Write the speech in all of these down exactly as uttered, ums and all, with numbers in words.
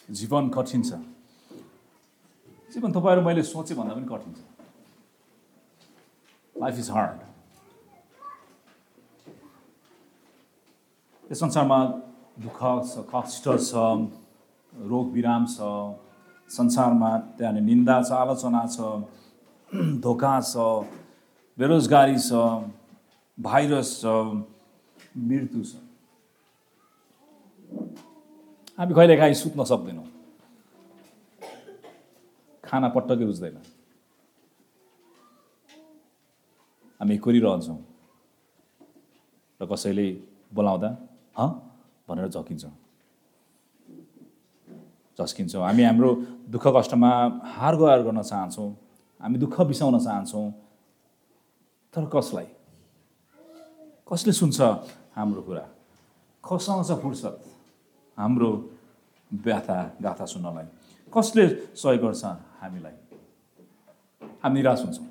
जीवन कठिन छ। जीवन तपाईहरु मैले सोचे भन्दा पनि कठिन छ। Life is hard. यस संसारमा दुःख छ, कष्ट छ, रोग विराम छ, संसारमा त्यहाँ निन्दा छ, आलोचना छ, धोका छ, बेरोजगारी छ, भाइरस छ, मृत्यु छ। हामी कहिलेकाहीँ सुत्न सक्दैनौँ, खाना पटक्कै रुच्दैन, हामी कोरिरहन्छौँ र कसैले बोलाउँदा ह भनेर झकिन्छौँ, झस्किन्छौँ। हामी हाम्रो दुःख कष्टमा हार गुहार गर्न चाहन्छौँ, हामी दुःख बिसाउन चाहन्छौँ, तर कसलाई? कसले सुन्छ हाम्रो कुरा? कससँग छ फुर्सद हाम्रो व्यथा गाथा सुन्नलाई? कसले सहयोग गर्छ हामीलाई? हामी निराश हुन्छौँ,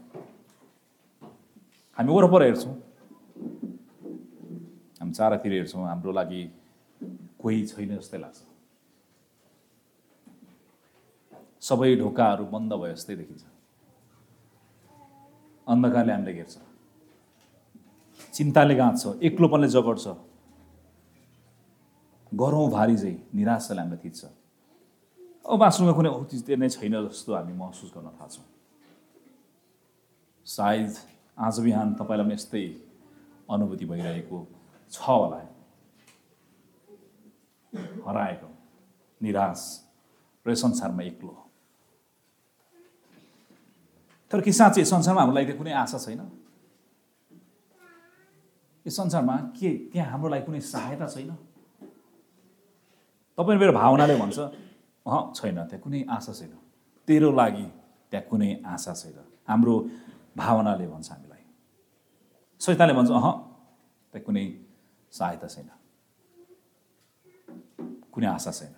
हामी वरपर हेर्छौँ, हामी चारतिर हेर्छौँ, हाम्रो लागि कोही छैन जस्तै लाग्छ। सबै ढोकाहरू बन्द भए जस्तै देखिन्छ। अन्धकारले हामीलाई घेर्छ, चिन्ताले गाँच्छ, एक्लोपनले जगड्छ, गरौँ भारी चाहिँ निराशाले हामीलाई थिच्छ। अब बाँच्नुमा कुनै औचित्य नै छैन जस्तो हामी महसुस गर्न थाल्छौँ। सायद आज बिहान तपाईँलाई पनि यस्तै अनुभूति भइरहेको छ होला। हराएको, निराश र संसारमा एक्लो। तर के साँच्चै संसारमा हाम्रो लागि कुनै आशा छैन? यो संसारमा के त्यहाँ हाम्रो लागि कुनै सहायता छैन? तपाईँ मेरो भावनाले भन्छ अह छैन, त्यहाँ कुनै आशा छैन, तेरो लागि त्यहाँ कुनै आशा छैन। हाम्रो भावनाले भन्छ हामीलाई। शैतानले भन्छ अह त्यहाँ कुनै सहायता छैन, कुनै आशा छैन।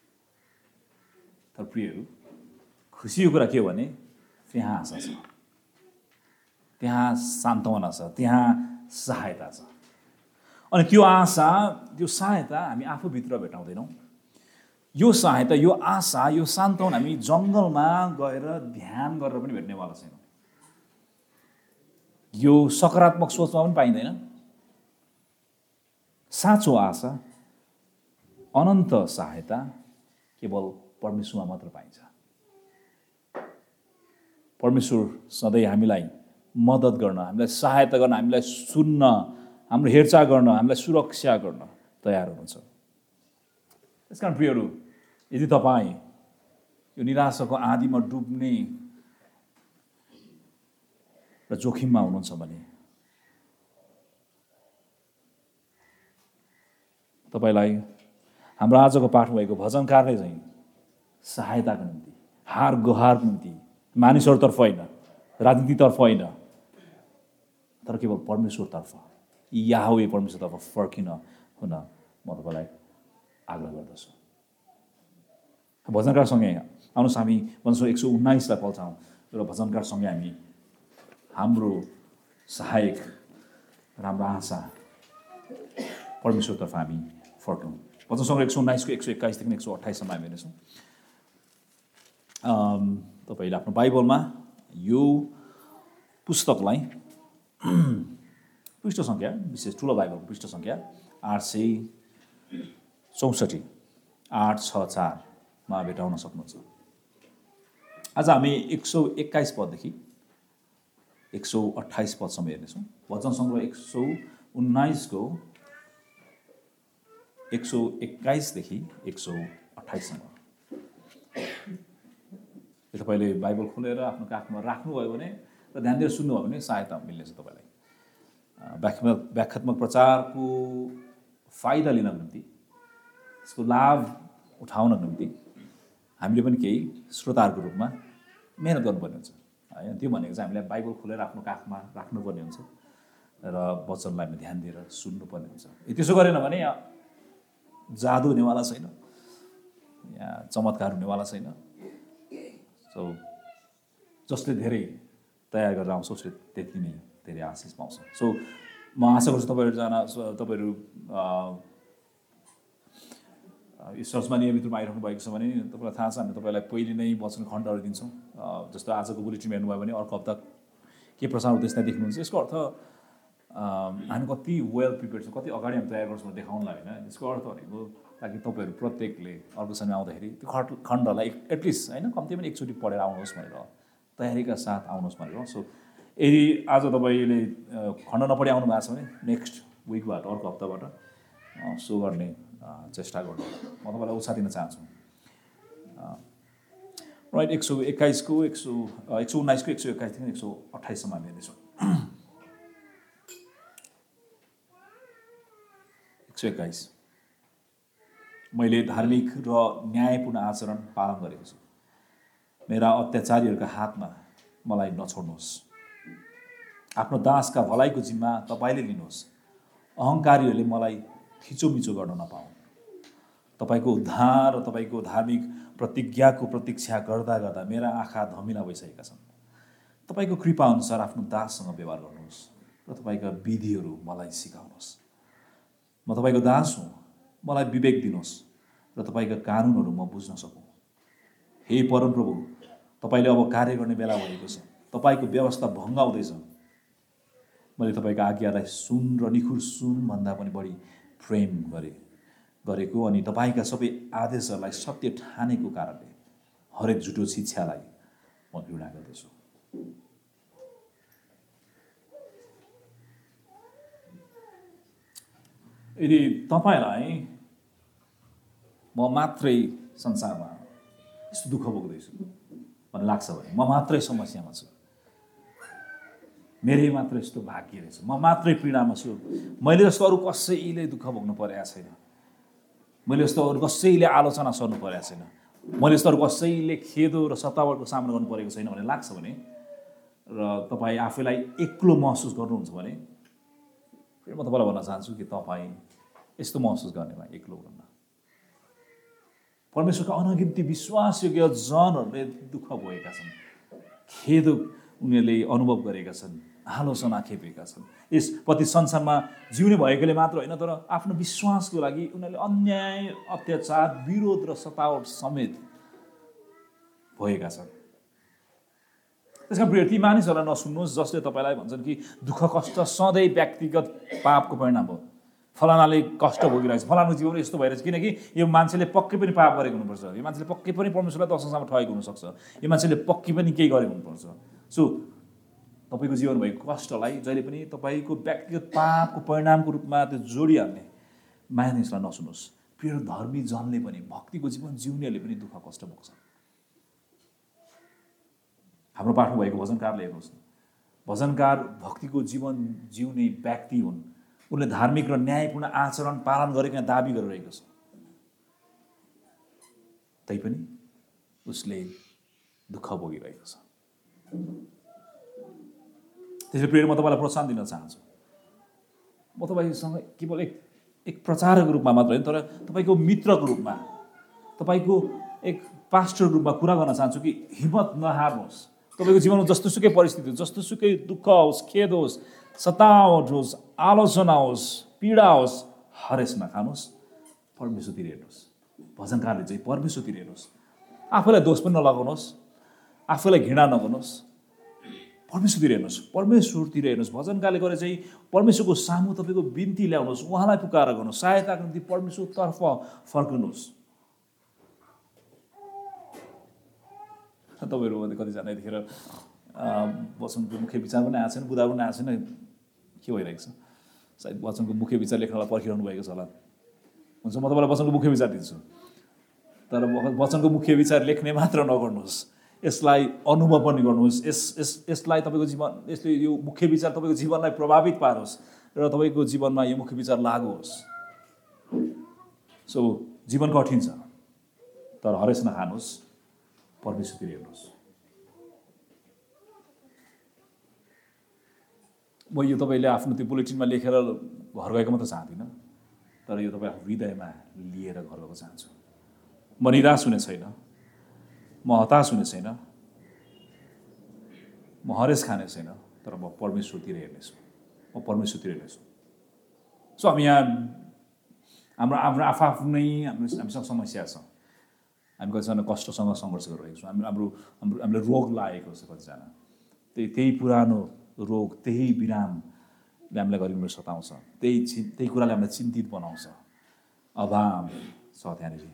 तर प्रियहरू, खुसीको कुरा के हो भने त्यहाँ आशा छ, त्यहाँ सान्त्वना छ, त्यहाँ सहायता छ। अनि त्यो आशा, त्यो सहायता हामी आफूभित्र भेटाउँदैनौँ। यो सहायता, यो आशा, यो सान्त्वना हामी जङ्गलमा गएर ध्यान गरेर पनि भेट्नेवाला छैनौँ। यो सकारात्मक सोचमा पनि पाइँदैन। साँचो आशा, अनन्त सहायता केवल परमेश्वरमा मात्र पाइन्छ। परमेश्वर सधैँ हामीलाई मद्दत गर्न, हामीलाई सहायता गर्न, हामीलाई सुन्न, हाम्रो हेरचाह गर्न, हामीलाई सुरक्षा गर्न तयार हुनुहुन्छ। त्यसकारण प्रियहरू, यदि तपाईँ यो निराशाको आँधीमा डुब्ने र जोखिममा हुनुहुन्छ भने तपाईँलाई हाम्रो आजको पाठमा भएको भजनकारले चाहिँ सहायताको निम्ति, हार गुहारको निम्ति, मानिसहरूतर्फ होइन, राजनीतितर्फ होइन, तर केवल परमेश्वरतर्फ, याहवे परमेश्वरतर्फ फर्किन हुन म तपाईँलाई आग्रह गर्दछु। भजनकारसँगै आउनुहोस् हामी भन्छौँ एक सौ उन्नाइसलाई पल्टाउँ र भजनकारसँगै हामी हाम्रो सहायक र हाम्रो आशा परमेश्वरतर्फ हामी फर्कौँ। भजनसँग एक सौ उन्नाइसको एक सौ एक्काइसदेखि एक सौ अट्ठाइससम्म हामी हेर्नेछौँ। तपाईँले आफ्नो बाइबलमा यो पुस्तकलाई पृष्ठ सङ्ख्या, विशेष ठुलो बाइबलको पृष्ठ सङ्ख्या आठ सय चौसठी आठ छ चारमा भेटाउन सक्नुहुन्छ। आज हामी एक सौ एक्काइस पददेखि एक सौ अट्ठाइस पदसम्म हेर्नेछौँ। भजन सङ्ग्रह एक सौ उन्नाइसको एक सौ एक्काइसदेखि एक सौ अट्ठाइससम्म। तपाईँले बाइबल खोलेर आफ्नो काखमा राख्नुभयो भने र ध्यान दिएर सुन्नुभयो भने सहायता मिल्नेछ तपाईँलाई। व्याख्यात्मक व्याख्यात्मक प्रचारको फाइदा लिनको निम्ति, यसको लाभ उठाउनको निम्ति हामीले पनि केही श्रोताहरूको रूपमा मेहनत गर्नुपर्ने हुन्छ होइन। त्यो भनेको चाहिँ हामीलाई बाइबल खोलेर आफ्नो काखमा राख्नुपर्ने हुन्छ र वचनलाई हामी ध्यान दिएर सुन्नुपर्ने हुन्छ। त्यसो गरेन भने जादु हुनेवाला छैन, यहाँ चमत्कार हुनेवाला छैन। सो जसले धेरै तयार गरेर आउँछ उसले त्यति नै धेरै आशिष पाउँछ। सो म आशा गर्छु तपाईँहरूजना तपाईँहरू यो चर्चमा नियमित रूपमा आइरहनु भएको छ भने तपाईँलाई थाहा छ हामी तपाईँलाई पहिले नै वचन खण्डहरू दिन्छौँ। जस्तो आजको बुलेटिनमा हेर्नुभयो भने अर्को हप्ता के प्रचार हुँदैछ त्यहाँ देख्नुहुन्छ। यसको अर्थ हामी कति वेल प्रिपेयर छौँ, कति अगाडि हामी तयार गर्छौँ देखाउनलाई होइन। यसको अर्थ भनेको ताकि तपाईँहरू प्रत्येकले अर्को समय आउँदाखेरि त्यो खण्ड खण्डलाई एटलिस्ट होइन कम्ती पनि एकचोटि पढेर आउनुहोस् भनेर तयारीका साथ आउनुहोस् भनेर। सो यदि आज तपाईँले खण्ड नपढी आउनु भएको छ भने नेक्स्ट विकबाट अर्को हप्ताबाट सो गर्ने चेष्टा गर्नु म तपाईँलाई उत्साह दिन चाहन्छु। राइट, एक सौ एक्काइसको एक सौ एक सौ उन्नाइसको एक सौ एक्काइसदेखि एक सौ अट्ठाइससम्म हामी हेर्नेछौँ। एक सौ एक्काइस, मैले धार्मिक र न्यायपूर्ण आचरण पालन गरेको छु, मेरा अत्याचारीहरूका हातमा मलाई नछोड्नुहोस्। आफ्नो दासका भलाइको जिम्मा तपाईँले लिनुहोस्, अहङ्कारीहरूले मलाई थिचोमिचो गर्न नपाउन्। तपाईँको उद्धार र तपाईँको धार्मिक प्रतिज्ञाको प्रतीक्षा गर्दा गर्दा मेरा आँखा धमिला भइसकेका छन्। तपाईँको कृपाअनुसार आफ्नो दाससँग व्यवहार गर्नुहोस् र तपाईँका विधिहरू मलाई सिकाउनुहोस्। म तपाईँको दास हुँ, मलाई विवेक दिनुहोस् र तपाईँका कानुनहरू म बुझ्न सकूँ। हे परमप्रभु, तपाईँले अब कार्य गर्ने बेला भएको छ, तपाईँको व्यवस्था भङ्गाउँदैछ। मैले तपाईँको आज्ञालाई सुन र निखुर सुनभन्दा पनि बढी प्रेम गरेँ गरेको अनि तपाईँका सबै आदेशहरूलाई सत्य ठानेको कारणले हरेक झुटो शिक्षालाई म घृणा गर्दछु। यदि तपाईँलाई म मात्रै संसारमा यस्तो दुःख भोग्दैछु भन्ने लाग्छ भने, म मात्रै समस्यामा छु, मेरै मात्रै यस्तो भाग्य रहेछ, म मात्रै पीडामा छु, मैले जस्तो अरू कसैले दुःख भोग्नु परेको छैन, मैले जस्तो अरू कसैले आलोचना सर्नु परेको छैन, मैले जस्तो अरू कसैले खेदो र सतावटको सामना गर्नु परेको छैन भन्ने लाग्छ भने र तपाईँ आफैलाई एक्लो महसुस गर्नुहुन्छ भने फेरि म तपाईँलाई भन्न चाहन्छु कि तपाईँ यस्तो महसुस गर्नेमा एक्लो हुनुहुन्न। परमेश्वरका अनगिन्ती विश्वासयोग्य जनहरूले दुःख भोगेका छन्, खेद उनीहरूले अनुभव गरेका छन्, आलोचना खेपेका छन्। यस प्रति संसारमा जिउने भएकोले मात्र होइन, तर आफ्नो विश्वासको लागि उनीहरूले अन्याय, अत्याचार, विरोध र सतावट समेत भएका छन्। त्यसका प्रिय ती मानिसहरूलाई नसुन्नुहोस् जसले तपाईँलाई भन्छन् कि दुःख कष्ट सधैँ व्यक्तिगत पापको परिणाम हो, फलानाले कष्ट भोगिरहेछ, फलानाको जीवन यस्तो भइरहेछ, किनकि यो मान्छेले पक्कै पनि पाप गरेको हुनुपर्छ, यो मान्छेले पक्कै पनि परमेश्वरलाई दर्शनसँग ठगेको हुनसक्छ, यो मान्छेले पक्कै पनि केही गरेको हुनुपर्छ। सो तपाईँको जीवन भएको कष्टलाई जहिले पनि तपाईँको व्यक्तिगत पापको परिणामको रूपमा त्यो जोडिहाल्ने मानिसलाई नसुन्नुहोस्। प्रिय धर्मी जनले पनि, भक्तिको जीवन जिउनेहरूले पनि दुःख कष्ट भोग्छ। हाम्रो पाठमा भएको भजनकारले हेर्नुहोस्, भजनकार भक्तिको जीवन जिउने व्यक्ति हुन्, उनले धार्मिक र न्यायपूर्ण आचरण पालन गरेको दाबी गरिरहेको छ, तैपनि उसले दुःख भोगिरहेको छ। त्यसैले प्रिय म तपाईँलाई प्रोत्साहन दिन चाहन्छु। म तपाईँसँग केवल एक एक प्रचारकको रूपमा मात्र होइन, तर तपाईँको मित्रको रूपमा, तपाईँको एक पास्टरको रूपमा कुरा गर्न चाहन्छु कि हिम्मत नहार्नुहोस्। तपाईँको जीवनमा जस्तोसुकै परिस्थिति होस्, जस्तोसुकै दुःख होस्, खेद होस्, सतावट होस्, आलोचना होस्, पीडा होस्, हरेस नखानुहोस्, परमेश्वरतिर हेर्नुहोस्। भजनकारले चाहिँ परमेश्वरतिर हेर्नुहोस्, आफूलाई दोष पनि नलगाउनुहोस्, आफूलाई घृणा नगर्नुहोस्, परमेश्वरतिर हेर्नुहोस्, परमेश्वरतिर हेर्नुहोस्। भजनकारले गरे चाहिँ परमेश्वरको सामु तपाईँको बिन्ती ल्याउनुहोस्, उहाँलाई पुकार गर्नुहोस्, सहायताको निम्ति परमेश्वरतर्फ फर्कनुहोस्। तपाईँहरू कतिजना यतिखेर वचनको मुख्य विचार पनि आएको छैन, बुधा पनि आएको छैन, के भइरहेको छ? सायद वचनको मुख्य विचार लेख्नलाई पर्खिरहनु भएको छ होला। हुन्छ, म तपाईँलाई वचनको मुख्य विचार दिन्छु, तर वचनको मुख्य विचार लेख्ने मात्र नगर्नुहोस्, यसलाई अनुभव पनि गर्नुहोस्। यस यस यसलाई तपाईँको जीवन, यसले यो मुख्य विचार तपाईँको जीवनलाई प्रभावित पारोस् र तपाईँको जीवनमा यो मुख्य विचार लागु होस्। सो जीवन कठिन छ, तर हरेस नखानुहोस्, परमेश्वरतिर हेर्नुहोस्। म यो तपाईँले आफ्नो त्यो बुलेटिनमा लेखेर घर गएको मात्र चाहदिनँ, तर यो तपाईँ हृदयमा लिएर घर गएको चाहन्छु। म निराश हुने छैन, म हताश हुने छैन, म हरेस खाने छैन, तर म परमेश्वरतिर हेर्नेछु, म परमेश्वरतिर हेर्नेछु। सो हामी यहाँ हाम्रो हाम्रो आफआफ्नै हाम्रो हामीसँग समस्या छ, हामी कतिजना कष्टसँग सङ्घर्ष गरिरहेको छौँ, हामी हाम्रो हाम्रो हामीले रोग लागेको छ कतिजना, त्यही त्यही पुरानो रोग त्यही बिरामले हामीलाई घरिघरि सताउँछ, त्यही त्यही कुराले हामीलाई चिन्तित बनाउँछ। अभाव छ त्यहाँनिर,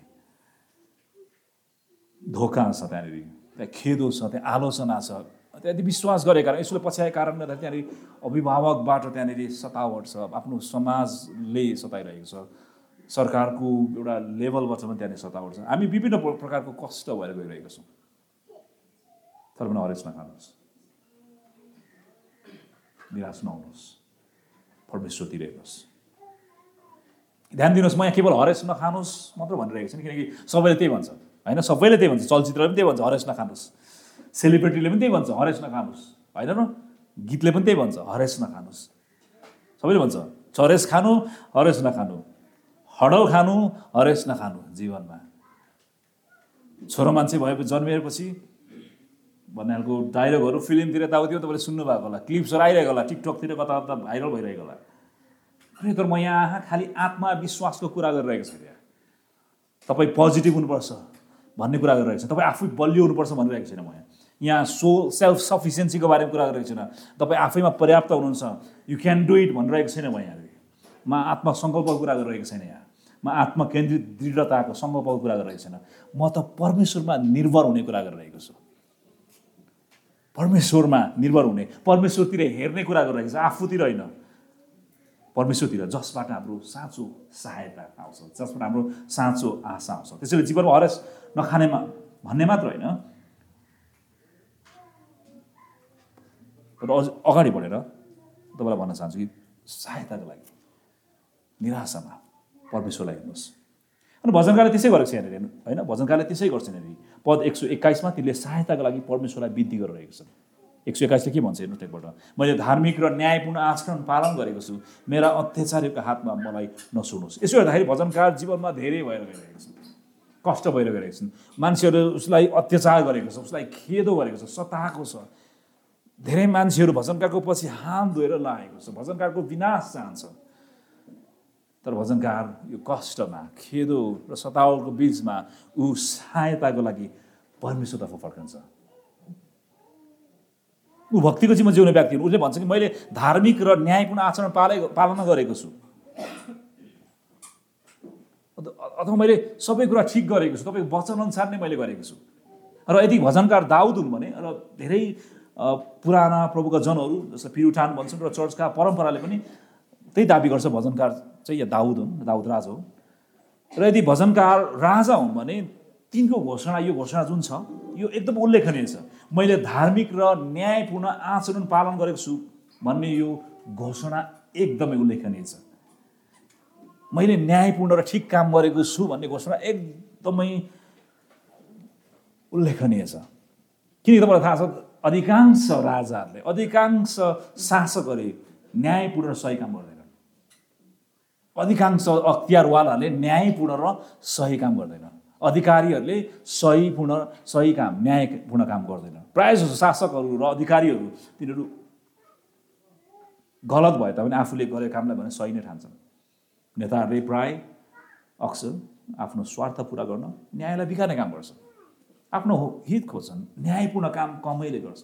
धोका छ त्यहाँनिर, त्यहाँ खेदो छ, त्यहाँ आलोचना छ, त्यहाँदेखि विश्वास गरेको कारण यसोले पछ्याएको कारणले गर्दा त्यहाँनिर अभिभावकबाट त्यहाँनिर सतावट छ, आफ्नो समाजले सताइरहेको छ, सरकारको एउटा लेभलबाट पनि त्यहाँनिर सतावट छ। हामी विभिन्न प्रकारको कष्ट भएर गइरहेका छौँ। तर पनि हरेस नखानुहोस्, निराश नहुनुहोस्, परमेश्वरतिर हेर्नुहोस्। ध्यान दिनुहोस्, म यहाँ केवल हरेस नखानुहोस् मात्र भनिरहेको छु, किनकि सबैले त्यही भन्छ होइन, सबैले त्यही भन्छ, चलचित्रले पनि त्यही भन्छ हरेस नखानुहोस्, सेलिब्रिटीले पनि त्यही भन्छ हरेस नखानुहोस् होइन र, गीतले पनि त्यही भन्छ हरेस नखानुहोस्। सबैले भन्छ चरेस खानु हरेस नखानु, हडल खानु हरेस नखानु। जीवनमा छोरो मान्छे भएपछि जन्मिएपछि भन्ने खालको डायलगहरू फिल्मतिर यताउति तपाईँले सुन्नुभएको होला, क्लिप्सहरू आइरहेको होला, टिकटकतिर कता कता भाइरल भइरहेको होला। अनि तर म यहाँ खालि आत्मविश्वासको कुरा गरिरहेको छु, यहाँ तपाईँ पोजिटिभ हुनुपर्छ भन्ने कुरा गरिरहेको छ, तपाईँ आफै बलियो हुनुपर्छ भनिरहेको छैन। म यहाँ यहाँ सो सेल्फ सफिसियन्सीको बारेमा कुरा गरिरहेको छैन, तपाईँ आफैमा पर्याप्त हुनुहुन्छ, यु क्यान डु इट भनिरहेको छैन। म यहाँ म आत्मसङ्कल्पको कुरा गरिरहेको छैन, यहाँ म आत्मकेन्द्रित दृढताको सङ्कल्पको कुरा गरिरहेको छैन, म त परमेश्वरमा निर्भर हुने कुरा गरिरहेको छु। परमेश्वरमा निर्भर हुने, परमेश्वरतिर हेर्ने कुरा गरिरहेको छ, आफूतिर होइन, परमेश्वरतिर, जसबाट हाम्रो साँचो सहायता आउँछ, जसबाट हाम्रो साँचो आशा आउँछ। त्यसैले जीवनमा हरेस नखानेमा भन्ने मात्र होइन, तर अगाडि बढेर तपाईँलाई भन्न चाहन्छु कि सहायताको लागि निराशामा परमेश्वरलाई हेर्नुहोस्। अनि भजनकारले त्यसै गरेको छ यहाँनिर हेर्नु होइन, भजनकारले त्यसै गर्छ यहाँनिर। पद एक सौ एक्काइसमा तिनले सहायताको लागि परमेश्वरलाई बिन्ती गरिरहेको छ। एक सौ एक्काइसले के भन्छ हेर्नु त्यहाँबाट, मैले धार्मिक र न्यायपूर्ण आचरण पालन गरेको छु, मेरा अत्याचारीको हातमा मलाई नछुनुहोस्। यसो हेर्दाखेरि भजनकार जीवनमा धेरै भएर गइरहेको छ, कष्ट भएर गइरहेको छन्, मान्छेहरू उसलाई अत्याचार गरेको छ, उसलाई खेदो गरेको छ, सताएको छ। धेरै मान्छेहरू भजनकारको पछि हात धोएर लागेको छ, भजनकारको विनाश चाहन्छ। तर भजनकार यो कष्टमा, खेदो र सतावटको बिचमा ऊ सहायताको लागि परमेश्वरतर्फ फर्कन्छ। ऊ भक्तिको जीवन जिउने व्यक्ति हो। उसले भन्छ कि मैले धार्मिक र न्यायपूर्ण आचरण पाले पालना गरेको छु, अथवा मैले सबै कुरा ठिक गरेको छु, तपाईँको वचनअनुसार नै मैले गरेको छु। र यदि भजनकार दाउद हुन् भने, र धेरै पुराना प्रभुका जनहरू जस्तो पिरुठान भन्छन् र चर्चका परम्पराले पनि त्यही दाबी गर्छ, भजनकार चाहिँ या दाउद हुन्, दाउद राजा हो। र यदि भजनकार राजा हुन् भने तिनको घोषणा, यो घोषणा जुन छ यो एकदम उल्लेखनीय छ, मैले धार्मिक र न्यायपूर्ण आचरण पालन गरेको छु भन्ने यो घोषणा एकदमै उल्लेखनीय छ। मैले न्यायपूर्ण र ठिक काम गरेको छु भन्ने घोषणा एकदमै उल्लेखनीय छ। किनकि तपाईँलाई थाहा छ अधिकांश राजाहरूले, अधिकांश शासकहरूले न्यायपूर्ण र सही काम गर्दैन, अधिकांश अख्तियारवालाहरूले न्यायपूर्ण र सही काम गर्दैन, अधिकारीहरूले सहीपूर्ण सही काम न्यायपूर्ण काम गर्दैन। प्रायः जसो शासकहरू र अधिकारीहरू तिनीहरू गलत भए तापनि आफूले गरेको कामलाई भने सही नै ठान्छन्। नेताहरूले प्राय अक्सर आफ्नो स्वार्थ पुरा गर्न न्यायलाई बिगार्ने काम गर्छन्, आफ्नो हित खोज्छन्, न्यायपूर्ण काम कमैले गर्छ।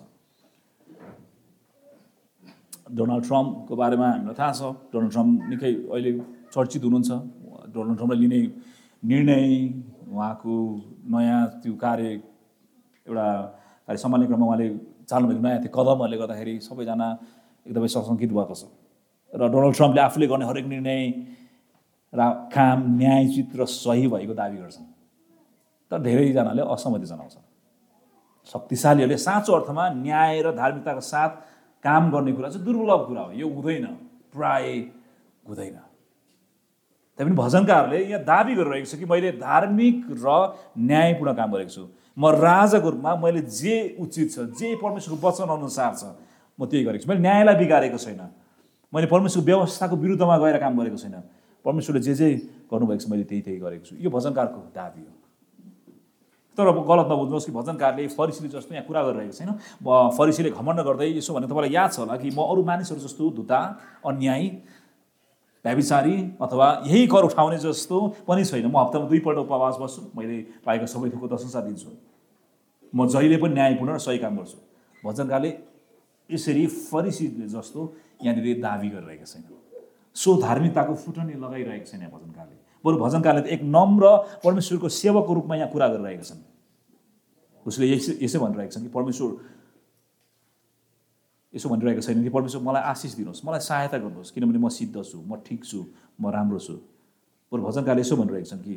डोनाल्ड ट्रम्पको बारेमा हामीलाई थाहा छ, डोनाल्ड ट्रम्प निकै अहिले चर्चित हुनुहुन्छ। डोनाल्ड ट्रम्पले लिने निर्णय, उहाँको नयाँ त्यो कार्य एउटा कार्य सम्हाल्ने क्रममा उहाँले चाल्नुभएको नयाँ त्यो कदमहरूले गर्दाखेरि सबैजना एकदमै सशङ्कित भएको छ। र डोनाल्ड ट्रम्पले आफूले गर्ने हरेक निर्णय र काम न्यायोचित र सही भएको दाबी गर्छन्, तर धेरैजनाले असहमति जनाउँछन्। शक्तिशालीहरूले साँचो अर्थमा न्याय र धार्मिकताको साथ काम गर्ने कुरा चाहिँ दुर्लभ कुरा हो, यो हुँदैन, प्राय हुँदैन। तैपनि भजनकारहरूले यहाँ दाबी गरिरहेको छ कि मैले धार्मिक र न्यायपूर्ण काम गरेको छु, म राजाको रूपमा मैले जे उचित छ, जे परमेश्वरको वचन अनुसार छ, म त्यही गरेको छु। मैले न्यायलाई बिगारेको छैन, मैले परमेश्वरको व्यवस्थाको विरुद्धमा गएर काम गरेको छैन, परमेश्वरले जे जे गर्नुभएको छ मैले त्यही त्यही गरेको छु। यो भजनकारको दाबी हो। तर अब गलत नबुझ्नुहोस् कि भजनकारले फरिसीले जस्तो यहाँ कुरा गरिरहेको छैन। फरिसीले घमण्ड गर्दै यसो भने तपाईँलाई याद छ होला कि म अरू मानिसहरू जस्तो धुता, अन्यायी व्यभिचारी अथवा यही कर उठाउने जस्तो पनि छैन। म हप्तामा दुईपल्ट उपवास बस्छु, मैले पाएको सबै थोकको प्रशंसा दिन्छु, म जहिले पनि न्यायपूर्ण र सही काम गर्छु। भजनकारले यसरी फरिसी जस्तो यहाँनिर दाबी गरिरहेको छैन, सो धार्मिकताको फुटनी लगाइरहेको छैन भजनकारले। बरु भजनकारले त एक नम्र परमेश्वरको सेवकको रूपमा यहाँ कुरा गरिरहेका छन्। उसले यसै यसै भनिरहेका छन् कि परमेश्वर यसो भनिरहेको छैन कि परमेश्वर मलाई आशिष दिनुहोस्, मलाई सहायता गर्नुहोस्, किनभने म सिद्ध छु, म ठिक छु, म राम्रो छु। बरु भजनकारले यसो भनिरहेका छन् कि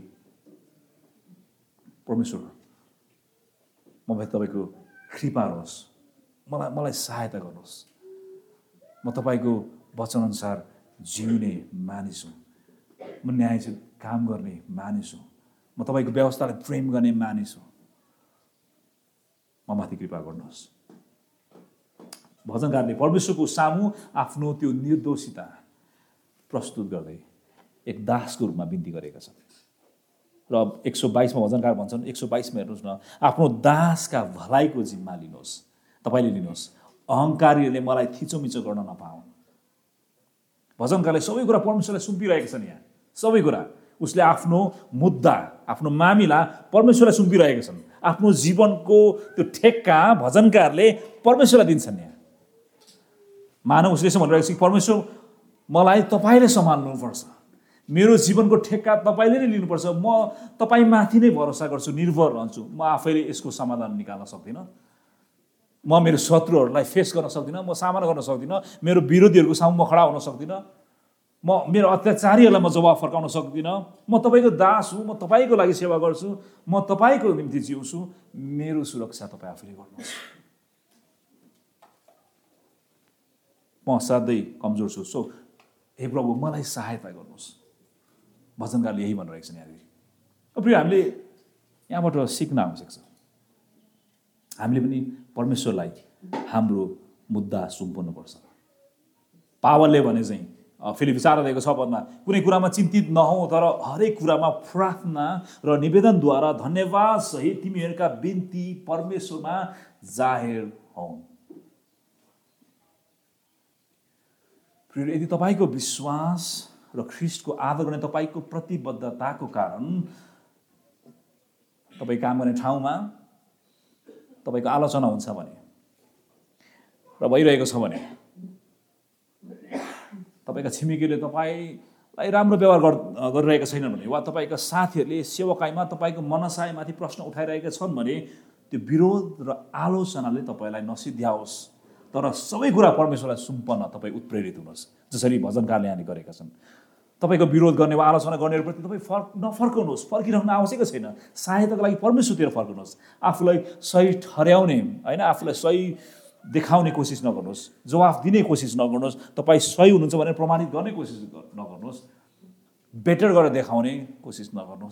परमेश्वर म तपाईँको कृपा होस्, मलाई मलाई सहायता गर्नुहोस्, म तपाईँको वचनअनुसार जिउने मानिस हुँ, म न्याय काम गर्ने मानिस हुँ, म तपाईँको व्यवस्थालाई प्रेम गर्ने मानिस हुँ, म माथि कृपा गर्नुहोस्। भजनकारले परमेश्वरको सामु आफ्नो त्यो निर्दोषिता प्रस्तुत गर्दै एक दासको रूपमा बिन्ती गरेका छन्। र एक सौ बाइसमा भजनकार भन्छन्, एक सौ बाइसमा हेर्नुहोस् न, आफ्नो दासका भलाइको जिम्मा लिनुहोस्, तपाईँले लिनुहोस्, अहङ्कारीहरूले मलाई थिचोमिचो गर्न नपाउन्। भजनकारले सबै कुरा परमेश्वरलाई सुम्पिरहेका छन्। यहाँ सबै कुरा उसले आफ्नो मुद्दा, आफ्नो मामिला परमेश्वरलाई सुम्पिरहेका छन्। आफ्नो जीवनको त्यो ठेक्का भजनकारले परमेश्वरलाई दिन्छन्। यहाँ मानव उसले यसो भनिरहेको छ कि परमेश्वर मलाई तपाईँले सम्हाल्नुपर्छ, मेरो जीवनको ठेक्का तपाईँले नै लिनुपर्छ, म तपाईँमाथि नै भरोसा गर्छु, निर्भर रहन्छु। म आफैले यसको समाधान निकाल्न सक्दिनँ, म मेरो शत्रुहरूलाई फेस गर्न सक्दिनँ, म सामना गर्न सक्दिनँ, मेरो विरोधीहरूको सामु म खडा हुन सक्दिनँ, म मेरो अत्याचारीहरूलाई म जवाब फर्काउन सक्दिनँ। म तपाईँको दास हुँ, म तपाईँको लागि सेवा गर्छु, म तपाईँको निम्ति जिउँछु, मेरो सुरक्षा तपाईँ आफैले गर्नुहोस्। म असाध्यै कमजोर छु, सो हे प्रभु मलाई सहायता गर्नुहोस्। भजनकारले यही भनिरहेको छ यहाँनिर। प्रिय, हामीले यहाँबाट सिक्न आवश्यक छ। हामीले पनि परमेश्वरलाई हाम्रो मुद्दा सुम्पर्नुपर्छ। पावलले भने चाहिँ फिलिप्पी चार अध्यायको छ पदमा, कुनै कुरामा चिन्तित नहौ, तर हरेक कुरामा प्रार्थना र निवेदनद्वारा धन्यवाद सहित तिमीहरूका बिन्ती परमेश्वरमा जाहेर हौन्। यदि तपाईँको विश्वास र ख्रिस्टको आदर गर्ने तपाईँको प्रतिबद्धताको कारण तपाईँ काम गर्ने ठाउँमा तपाईँको आलोचना हुन्छ भने र भइरहेको छ भने, तपाईँका छिमेकीले तपाईँलाई राम्रो व्यवहार गरिरहेका छैनन् भने, वा तपाईँका साथीहरूले सेवकाईमा तपाईँको मनसायमाथि प्रश्न उठाइरहेका छन् भने, त्यो विरोध र आलोचनाले तपाईँलाई नसिद्ध्याओस्, तर सबै कुरा परमेश्वरलाई सुम्पन तपाईँ उत्प्रेरित हुनुहोस्, जसरी भजनकारले यहाँ गरेका छन्। तपाईँको विरोध गर्ने वा आलोचना गर्नेहरूप्रति तपाईँ फर्क नफर्काउनुहोस्, फर्किरहनु आवश्यक छैन। सहायताको लागि परमेश्वरतिर फर्कनुहोस्। आफूलाई सही ठहर्याउने, होइन, आफूलाई सही देखाउने कोसिस नगर्नुहोस्, जवाफ दिने कोसिस नगर्नुहोस्, तपाईँ सही हुनुहुन्छ भनेर प्रमाणित गर्ने कोसिस नगर्नुहोस्, बेटर गरेर देखाउने कोसिस नगर्नुहोस्।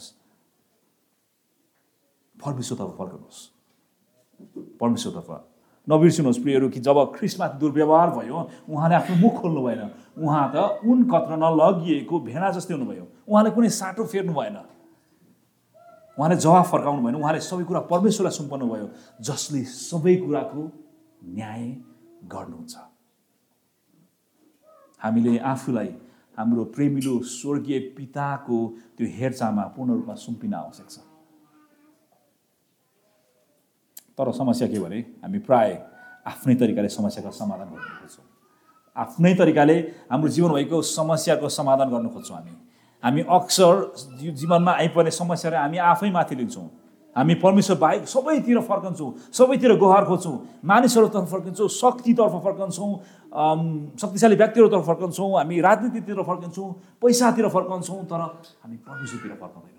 परमेश्वरतर्फ फर्कनुहोस्। परमेश्वरतर्फ नबिर्सिनुहोस् प्रियहरू कि जब ख्रिस्टमाथि दुर्व्यवहार भयो, उहाँले आफ्नो मुख खोल्नु भएन। उहाँ त उन कत्र नलगिएको भेडा जस्तै हुनुभयो। उहाँले कुनै साटो फेर्नु भएन, उहाँले जवाफ फर्काउनु भएन। उहाँले सबै कुरा परमेश्वरलाई सुम्पनु भयो, जसले सबै कुराको न्याय गर्नुहुन्छ। हामीले आफूलाई हाम्रो प्रेमिलो स्वर्गीय पिताको त्यो हेरचाहमा पूर्ण रूपमा सुम्पिन आवश्यक छ। तर समस्या के भने, हामी प्राय आफ्नै तरिकाले समस्याको समाधान गर्न खोज्छौँ। आफ्नै तरिकाले हाम्रो जीवन भएको समस्याको समाधान गर्न खोज्छौँ। हामी हामी अक्सर जीवनमा आइपर्ने समस्याहरू हामी आफै माथि लिन्छौँ। हामी परमेश्वर बाहेक सबैतिर फर्कन्छौँ, सबैतिर गुहार खोज्छौँ, मानिसहरूतर्फ फर्कन्छौँ, शक्तितर्फ फर्कन्छौँ, शक्तिशाली व्यक्तिहरूतर्फ फर्कन्छौँ, हामी राजनीतितिर फर्कन्छौँ, पैसातिर फर्कन्छौँ, तर हामी परमेश्वरतिर फर्कँदैनौँ।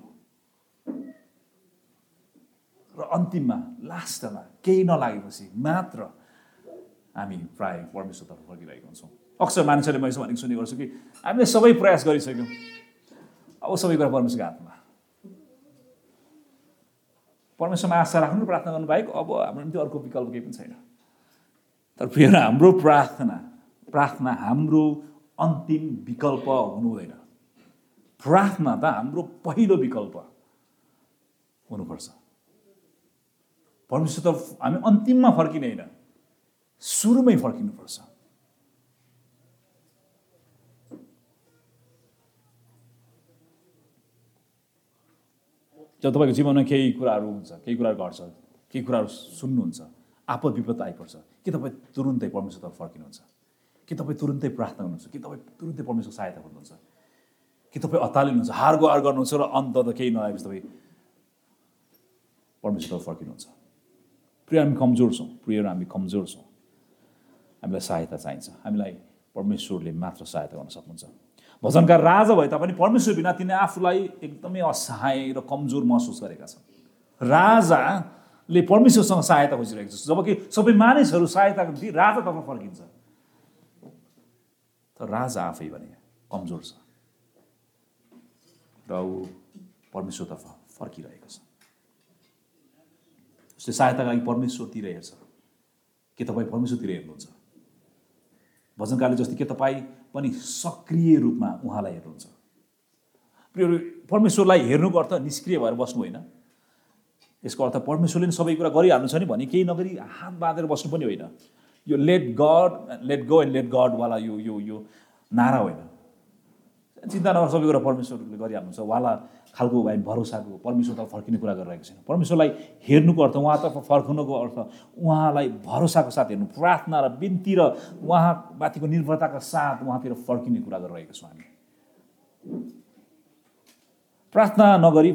र अन्तिममा लास्टमा केही नलागेपछि मात्र हामी प्राय परमेश्वरतर्फ फर्किरहेका हुन्छौँ। अक्सर मानिसहरूले मैले यसो भनेको सुन्ने गर्छु कि हामीले सबै प्रयास गरिसक्यौँ, अब सबै कुरा परमेश्वरको हातमा, परमेश्वरमा आशा राख्नु, प्रार्थना गर्नु बाहेक अब हाम्रो निम्ति अर्को विकल्प केही पनि छैन। तर प्रिय, हाम्रो प्रार्थना प्रार्थना हाम्रो अन्तिम विकल्प हुनु हुँदैन। प्रार्थना त हाम्रो पहिलो विकल्प हुनुपर्छ। परमेश्वरतर्फ हामी अन्तिममा फर्किने होइन, सुरुमै फर्किनुपर्छ। जब तपाईँको जीवनमा केही कुराहरू हुन्छ, केही कुराहरू घट्छ, केही कुराहरू सुन्नुहुन्छ, आपद विपद आइपर्छ, के तपाईँ तुरुन्तै परमेश्वरतर्फ फर्किनुहुन्छ? कि तपाईँ तुरुन्तै प्रार्थना गर्नुहुन्छ? कि तपाईँ तुरुन्तै परमेश्वरको सहायता खोज्नुहुन्छ? कि तपाईँ अत्तालिनुहुन्छ, हार गुहार गर्नुहुन्छ र अन्त त केही नआएपछि तपाईँ परमेश्वरतर्फ फर्किनुहुन्छ? प्रिय, हामी कमजोर छौँ, प्रिय हामी कमजोर छौँ, हामीलाई सहायता चाहिन्छ। हामीलाई परमेश्वरले मात्र सहायता गर्न सक्नुहुन्छ। भजनकार राजा भए तापनि परमेश्वर बिना तिनी आफूलाई एकदमै असहाय र कमजोर महसुस गरेका छन्। राजाले परमेश्वरसँग सहायता खोजिरहेको छ, जबकि सबै मानिसहरू सहायताको निम्ति राजातर्फ फर्किन्छ। तर राजा आफै भने कमजोर छ र ऊ परमेश्वरतर्फ फर्किरहेको छ। उसले सहायताको लागि परमेश्वरतिर हेर्छ। के तपाईँ परमेश्वरतिर हेर्नुहुन्छ? भजनकारले जस्तै के तपाईँ पनि सक्रिय रूपमा उहाँलाई हेर्नुहुन्छ? प्रिय, परमेश्वरलाई हेर्नुको अर्थ निष्क्रिय भएर बस्नु होइन। यसको अर्थ परमेश्वरले नि सबै कुरा गरिहाल्नु छ नि भने केही नगरी हात बाँधेर बस्नु पनि होइन। यो let God let go and let गडवाला यो यो यो नारा होइन। चिन्ता नगर, सबै कुरा परमेश्वरले गरिहाल्नु छ वाला खालको हामी भरोसाको परमेश्वरतर्फ फर्किने कुरा गरिरहेको छैन। परमेश्वरलाई हेर्नुको अर्थ, उहाँतर्फ फर्कनुको अर्थ उहाँलाई भरोसाको साथ हेर्नु, प्रार्थना र बिन्ती र उहाँमाथिको निर्भरताका साथ उहाँतिर फर्किने कुरा गरिरहेको छौँ हामी। प्रार्थना नगरी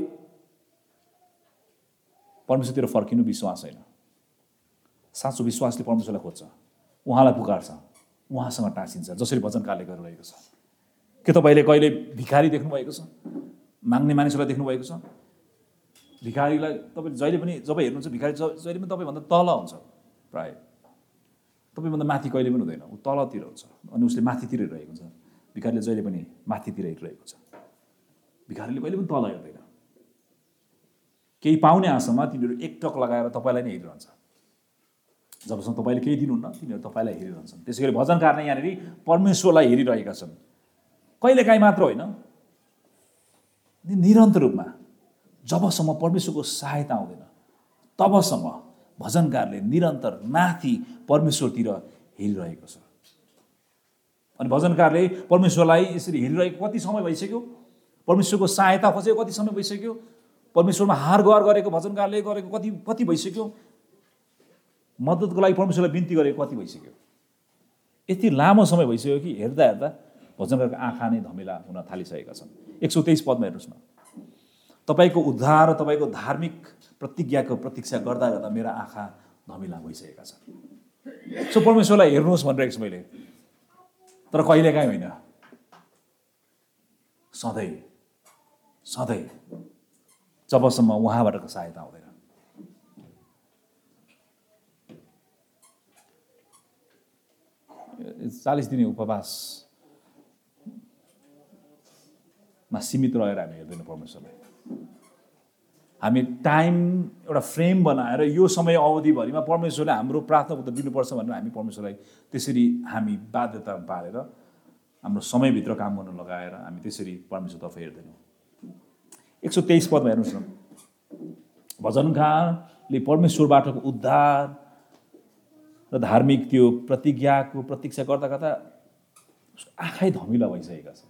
परमेश्वरतिर फर्किनु विश्वास होइन। साँचो विश्वासले परमेश्वरलाई खोज्छ, उहाँलाई पुकार्छ, उहाँसँग टाँसिन्छ, जसरी भजनकारले गरिरहेको छ। के तपाईँले कहिले भिखारी देख्नुभएको छ? माग्ने मानिसहरूलाई देख्नुभएको छ? भिखारीलाई तपाईँ जहिले पनि जब हेर्नुहुन्छ, भिखारी जहिले पनि तपाईँभन्दा तल हुन्छ। प्रायः तपाईँभन्दा माथि कहिले पनि हुँदैन, ऊ तलतिर हुन्छ अनि उसले माथितिर हेरिरहेको हुन्छ। भिखारीले जहिले पनि माथितिर हेरिरहेको छ, भिखारीले कहिले पनि तल हेर्दैन। केही पाउने आशामा तिनीहरू एकटक लगाएर तपाईँलाई नै हेरिरहन्छ। जबसम्म तपाईँले केही दिनुहुन्न, तिनीहरू तपाईँलाई हेरिरहन्छन्। त्यसै गरी भजनकार नै यहाँनिर परमेश्वरलाई हेरिरहेका छन्। कहिलेकाहीँ मात्र होइन, निरन्तर रूपमा। जबसम्म परमेश्वरको सहायता आउँदैन तबसम्म भजनकारले निरन्तर माथि परमेश्वरतिर हेरिरहेको छ। अनि भजनकारले परमेश्वरलाई यसरी हेरिरहेको कति समय भइसक्यो? परमेश्वरको सहायता खोजेको कति समय भइसक्यो? परमेश्वरमा हार गुहार गरेको भजनकारले गरेको कति कति भइसक्यो? मद्दतको लागि परमेश्वरलाई बिन्ती गरेको कति भइसक्यो? यति लामो समय भइसक्यो कि हेर्दा हेर्दा भजनकारको आँखा नै धमिला हुन थालिसकेका छन्। एक सौ तेइस पदमा हेर्नुहोस् न। तपाईँको उद्धार र तपाईँको धार्मिक प्रतिज्ञाको प्रतीक्षा गर्दा गर्दा मेरा आँखा धमिला भइसकेका छन्। सो परमेश्वरलाई हेर्नुहोस् भनिरहेको छु मैले, तर कहिलेकाहीँ होइन, सधैँ सधैँ, जबसम्म उहाँबाट सहायता आउँदैन। चालिस दिने उपवासमा सीमित रहेर हामी हेर्दैनौँ परमेश्वरलाई। हामी टाइम एउटा फ्रेम बनाएर यो समय अवधिभरिमा परमेश्वरले हाम्रो प्रार्थना उत्तर दिनुपर्छ भनेर हामी परमेश्वरलाई त्यसरी हामी बाध्यता पारेर हाम्रो समयभित्र काम गर्न लगाएर हामी त्यसरी परमेश्वरतर्फ हेर्दैनौँ। एक सौ तेइस पदमा हेर्नुहोस् न। भजनकारले परमेश्वरबाटको उद्धार र धार्मिक त्यो प्रतिज्ञाको प्रतीक्षा गर्दा गर्दा उसको आँखै धमिला भइसकेका छ।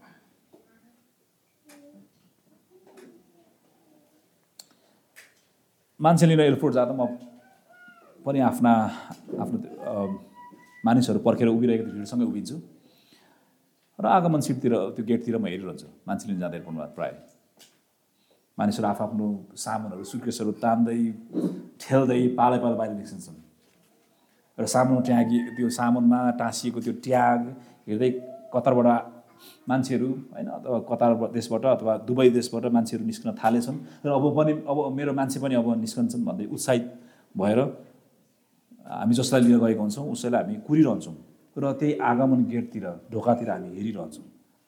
मान्छे लिन एयरपोर्ट जाँदा म पनि आफ्ना आफ्नो मानिसहरू पर्खेर उभिरहेको भिडसँगै उभिन्छु र आगमन सिटतिर त्यो गेटतिर म हेरिरहन्छु। मान्छे लिन जाँदा एयरपोर्टमा प्रायः मानिसहरू आफ्नो सामानहरू सुटकेसहरू तान्दै ठेल्दै पालै पालो बाहिर निस्किन्छन् र सामुन ट्यागी त्यो सामुनमा टाँसिएको त्यो ट्याग हेर्दै कतारबाट मान्छेहरू होइन अथवा कतार देशबाट अथवा दुबई देशबाट मान्छेहरू निस्कन थालेछन् र अब पनि अब मेरो मान्छे पनि अब निस्कन्छन् भन्दै उत्साहित भएर हामी जसलाई लिएर गएका हुन्छौँ उसैलाई हामी कुरिरहन्छौँ र त्यही आगमन गेटतिर ढोकातिर हामी हेरिरहन्छौँ।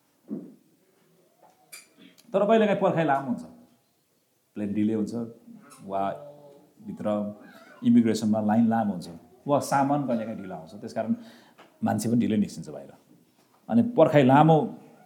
तर कहिलेकाहीँ पर्खाइ लामो हुन्छ, प्लेन डिले हुन्छ वा भित्र इमिग्रेसनमा लाइन लामो हुन्छ वा सामान कहिलेकाहीँ ढिलो आउँछ, त्यसकारण मान्छे पनि ढिलै निस्किन्छ बाहिर अनि पर्खाइ लामो